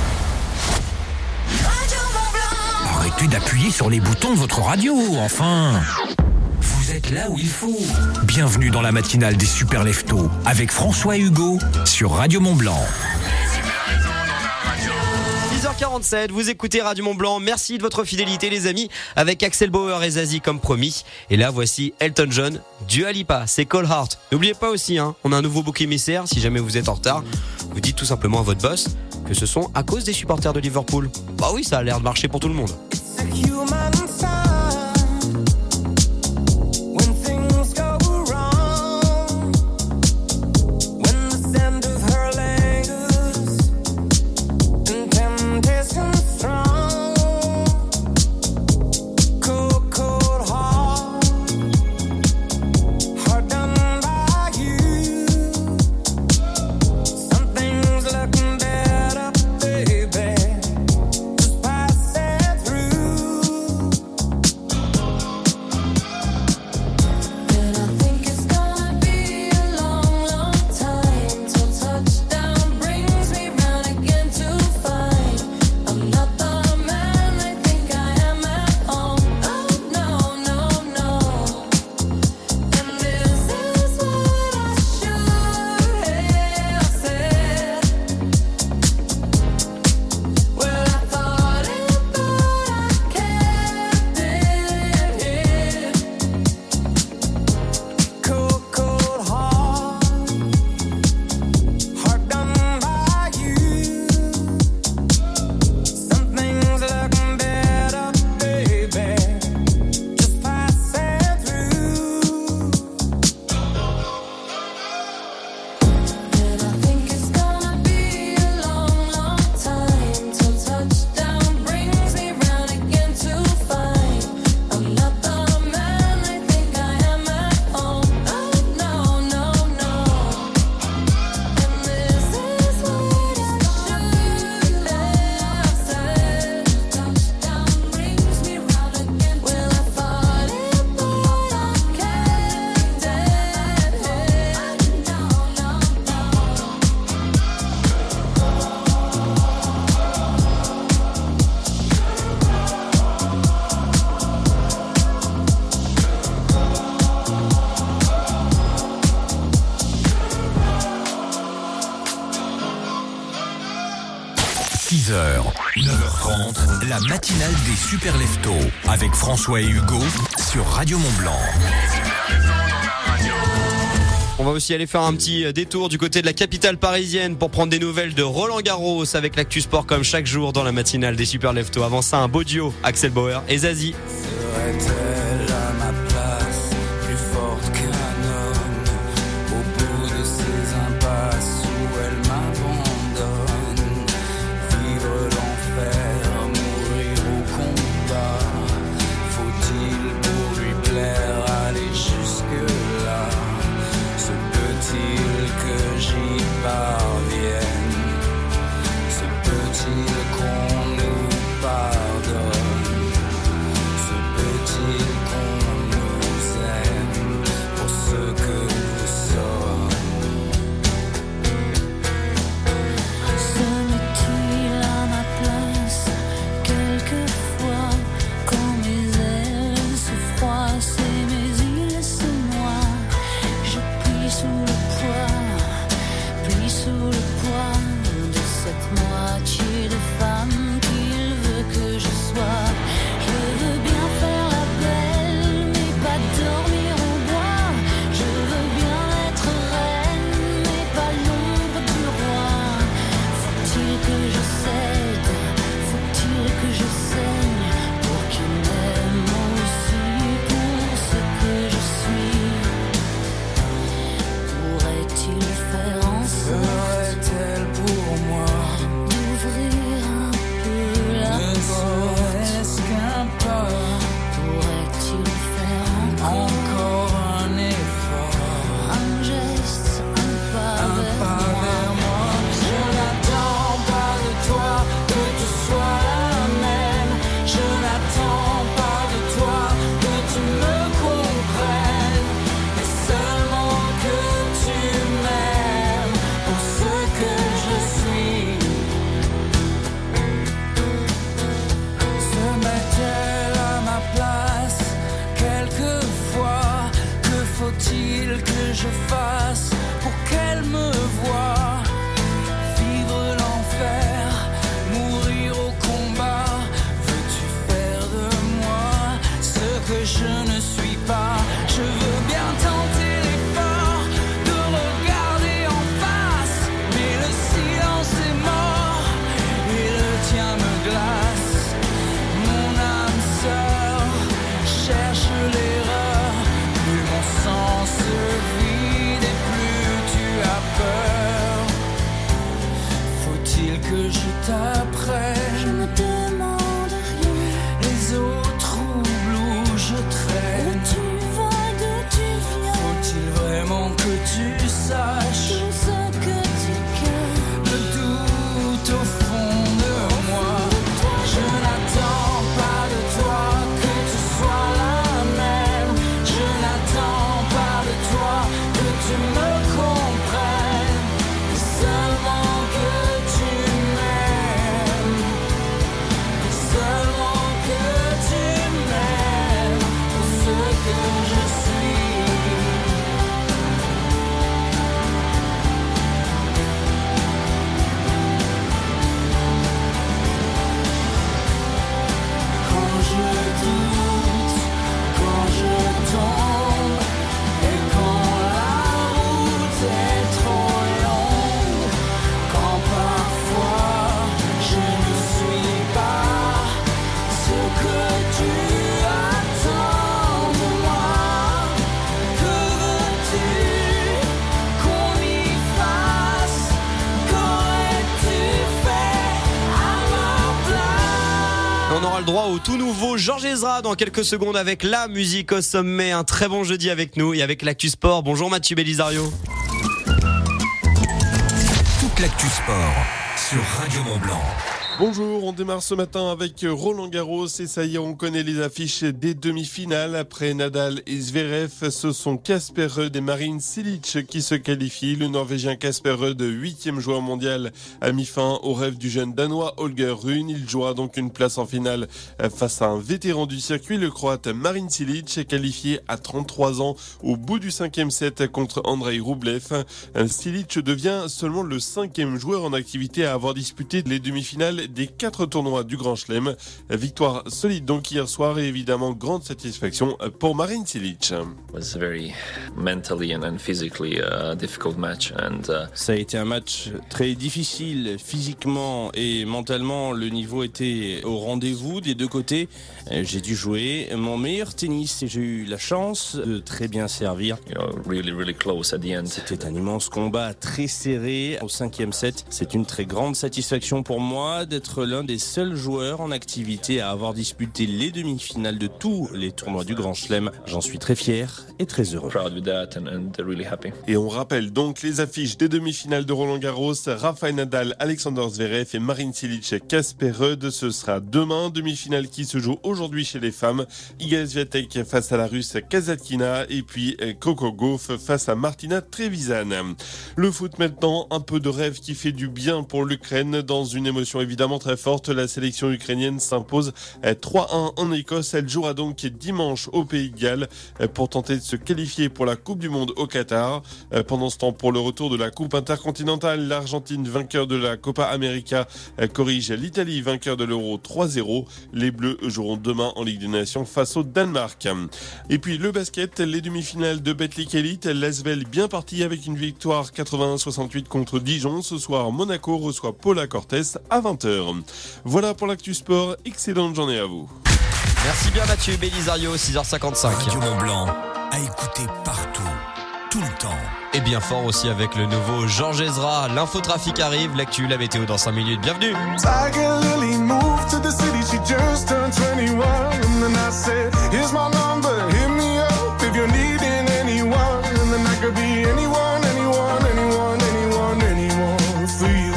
Arrêtez d'appuyer sur les boutons de votre radio, enfin. Vous êtes là où il faut. Bienvenue dans la matinale des Super Leftos avec François et Hugo sur Radio Mont Blanc. six heures quarante-sept, vous écoutez Radio Mont-Blanc. Merci de votre fidélité, les amis, avec Axel Bauer et Zazie comme promis. Et là, voici Elton John, Dua Lipa, c'est Cold Heart. N'oubliez pas aussi, hein, on a un nouveau bouc émissaire. Si jamais vous êtes en retard, vous dites tout simplement à votre boss que ce sont à cause des supporters de Liverpool. Bah oui, ça a l'air de marcher pour tout le monde. six heures, neuf heures trente, la matinale des Super Leftos avec François et Hugo sur Radio Mont-Blanc. On va aussi aller faire un petit détour du côté de la capitale parisienne pour prendre des nouvelles de Roland Garros avec l'actu sport comme chaque jour dans la matinale des Super Leftos. Avant ça, un beau duo, Axel Bauer et Zazie. Serait-elle à ma place, plus forte qu'un homme, au bout de ces impasses où elle m'abandonne? Vivre l'enfer, mourir au combat, faut-il pour lui plaire aller jusque-là? Se peut-il que j'y parvienne? Se peut-il qu'on nous pardonne? Se peut-il qu'on nous aime pour ce que nous sommes? Se met-il à ma place quelquefois quand mes ailes se froissent et mes îles se noient? Je plie sous le poids, plie sous le poids de cette moitié de femme qu'il veut que je sois. Je veux bien faire la belle, mais pas dormir au bois. Je veux bien être reine, mais pas l'ombre du roi. Faut-il que je cède, faut-il que je saigne pour qu'il m'aime aussi pour ce que je suis? Pourrait-il faire en sorte Serait-elle pour moi d'ouvrir un peu la ne porte? serait-ce qu'un pas? Pourrait-il faire encore Encore un effort, un geste, un pas un vers pas moi? vers moi. Je n'attends pas de toi que tu sois la même. Je n'attends pas de toi que tu me comprennes, mais seulement que tu m'aimes pour ce que je suis. Se met-elle à ma place quelquefois? Que faut-il que je fasse pour qu'elle me voie? Vivre l'enfer, mourir que je t'apprenne. Je me demande rien. Les eaux troubles où je traîne. Où tu vas, d'où tu viens. Faut-il vraiment que tu saches tout ce que tu cales. Le doute au fond de moi. Je n'attends pas de toi que tu sois la même. Je n'attends pas de toi que tu me comprennes. Seulement que tu m'aimes. Seulement que tu m'aimes pour ce que je suis. Quand je doute, quand je tombe, et quand la route est trop longue, quand parfois je ne suis pas ce que tu attends de moi. Que veux-tu qu'on y fasse? Qu'aurais-tu fait à ma place? On aura le droit au tout nouveau Georges Ezra dans quelques secondes avec la musique au sommet. Un très bon jeudi avec nous et avec l'actu sport. Bonjour Mathieu Bellisario. Toute l'actu sport sur Radio Mont-Blanc. Bonjour, on démarre ce matin avec Roland Garros et ça y est, on connaît les affiches des demi-finales. Après Nadal et Zverev, ce sont Casper Ruud et Marin Cilic qui se qualifient. Le Norvégien Casper Ruud, huitième joueur mondial, a mis fin au rêve du jeune Danois Holger Rune. Il jouera donc une place en finale face à un vétéran du circuit, le Croate Marin Cilic, qualifié à trente-trois ans au bout du cinquième set contre Andrei Rublev. Cilic devient seulement le cinquième joueur en activité à avoir disputé les demi-finales des quatre tournois du Grand Chelem. Victoire solide donc hier soir et évidemment grande satisfaction pour Marin Cilic. was a very mentally and, and physically uh, difficult match and uh, ça a été un match très difficile physiquement et mentalement. Le niveau était au rendez-vous des deux côtés. J'ai dû jouer mon meilleur tennis et j'ai eu la chance de très bien servir. you know, really really close at the end. C'était un immense combat très serré au cinquième set. C'est une très grande satisfaction pour moi d'être l'un des seuls joueurs en activité à avoir disputé les demi-finales de tous les tournois du Grand Chelem. J'en suis très fier et très heureux. Proud with that and, and really happy. Et on rappelle donc les affiches des demi-finales de Roland Garros. Rafael Nadal, Alexander Zverev et Marin Cilic, Casper Ruud. Ce sera demain, demi-finale qui se joue aujourd'hui chez les femmes. Iga Swiatek face à la Russe Kasatkina et puis Coco Gauff face à Martina Trevisan. Le foot maintenant, un peu de rêve qui fait du bien pour l'Ukraine. Dans une émotion évidemment très forte, la sélection ukrainienne s'impose trois un en Écosse. Elle jouera donc dimanche au Pays de Galles pour tenter de se qualifier pour la Coupe du Monde au Qatar. Pendant ce temps, pour le retour de la Coupe intercontinentale, l'Argentine, vainqueur de la Copa América, corrige l'Italie, vainqueur de l'Euro trois zéro. Les Bleus joueront demain en Ligue des Nations face au Danemark. Et puis le basket, les demi-finales de Betclic Elite, l'Asvel bien parti avec une victoire quatre-vingt-un à soixante-huit contre Dijon. Ce soir, Monaco reçoit Paula Cortés à vingt heures. Voilà pour l'actu sport, excellente journée à vous. Merci bien Mathieu Bellisario, six heures cinquante-cinq. Radio Mont-Blanc, à écouter partout, tout le temps. Et bien fort aussi avec le nouveau Georges Ezra. L'infotrafic arrive, l'actu, la météo dans cinq minutes. Bienvenue. Tiger Lily moved to the city, she just turned twenty-one. And then I said, here's my number, hit me up if you're needing anyone. And then I could be anyone, anyone, anyone, anyone, anyone for you.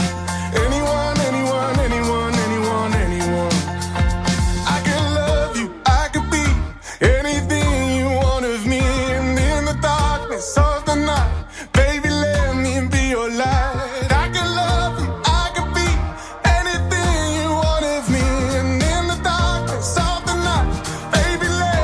Anyone, anyone, anyone, anyone, anyone. I could love you, I could be anything you want of me. And in the darkness of the night, baby, let me be your light. I could love you, I could be anything you want of me. And in the darkness of the night, baby, let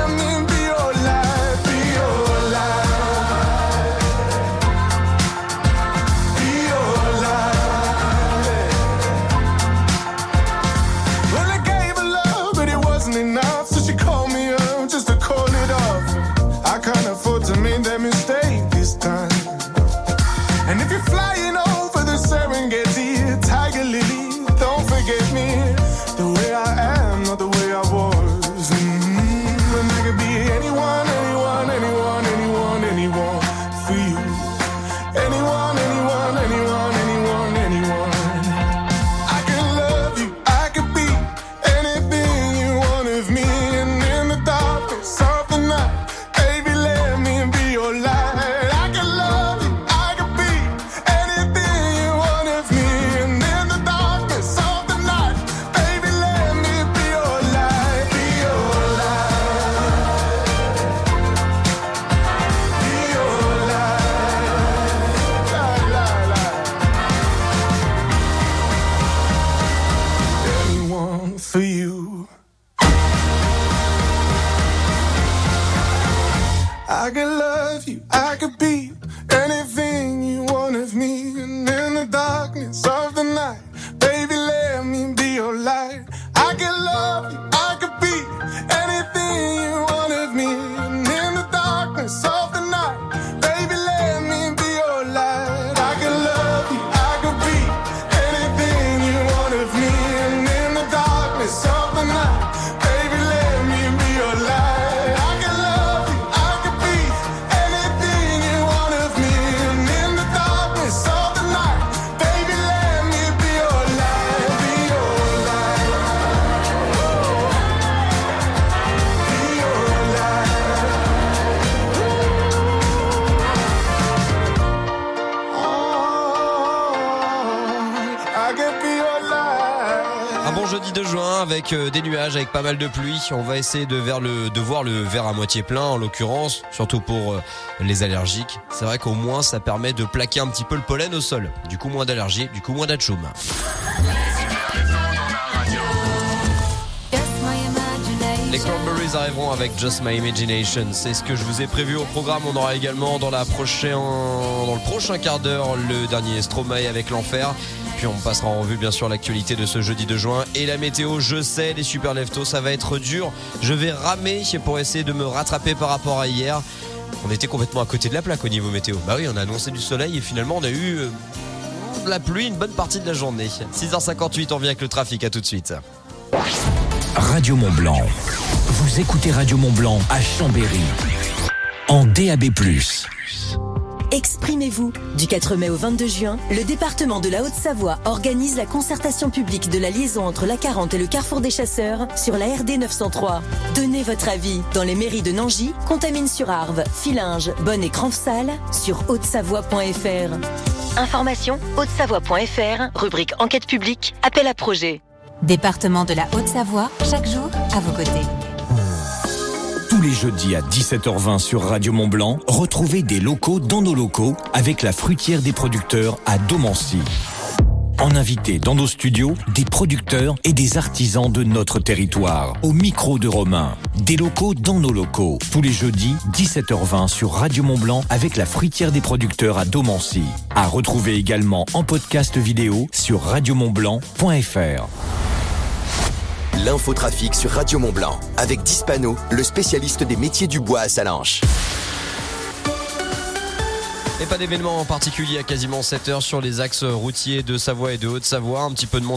Un bon jeudi de juin avec euh, des nuages, avec pas mal de pluie. On va essayer de, vers le, de voir le verre à moitié plein, en l'occurrence, surtout pour euh, les allergiques. C'est vrai qu'au moins ça permet de plaquer un petit peu le pollen au sol. Du coup moins d'allergies, du coup moins d'atchoum. Les Cranberries arriveront avec Just My Imagination. C'est ce que je vous ai prévu au programme. On aura également dans, la prochaine, dans le prochain quart d'heure le dernier Stromae avec l'enfer. Puis on passera en revue bien sûr l'actualité de ce jeudi de juin. Et la météo, je sais, les super leftos, ça va être dur. Je vais ramer pour essayer de me rattraper par rapport à hier. On était complètement à côté de la plaque au niveau météo. Bah oui, on a annoncé du soleil et finalement on a eu euh, de la pluie une bonne partie de la journée. six heures cinquante-huit, on vient avec le trafic. À tout de suite. Radio Mont-Blanc. Vous écoutez Radio Mont-Blanc à Chambéry. En D A B plus. Exprimez-vous. Du quatre mai au vingt-deux juin, le département de la Haute-Savoie organise la concertation publique de la liaison entre la Quarante et le Carrefour des Chasseurs sur la R D neuf cent trois. Donnez votre avis dans les mairies de Nangy, Contamine-sur-Arve, Fillinges, Bonne et Cranfsal sur haute-savoie point f r. Information haute-savoie point f r, rubrique enquête publique, appel à projet. Département de la Haute-Savoie, chaque jour à vos côtés. Tous les jeudis à dix-sept heures vingt sur Radio Mont-Blanc, retrouvez des locaux dans nos locaux avec la fruitière des producteurs à Domancy. En invité dans nos studios, des producteurs et des artisans de notre territoire. Au micro de Romain. Des locaux dans nos locaux. Tous les jeudis, dix-sept heures vingt sur Radio Mont-Blanc avec la fruitière des producteurs à Domancy. À retrouver également en podcast vidéo sur radio mont blanc point f r. L'infotrafic sur Radio Mont-Blanc avec Dispano, le spécialiste des métiers du bois à Salanches. Et pas d'événement en particulier à quasiment sept heures sur les axes routiers de Savoie et de Haute-Savoie. Un petit peu de monde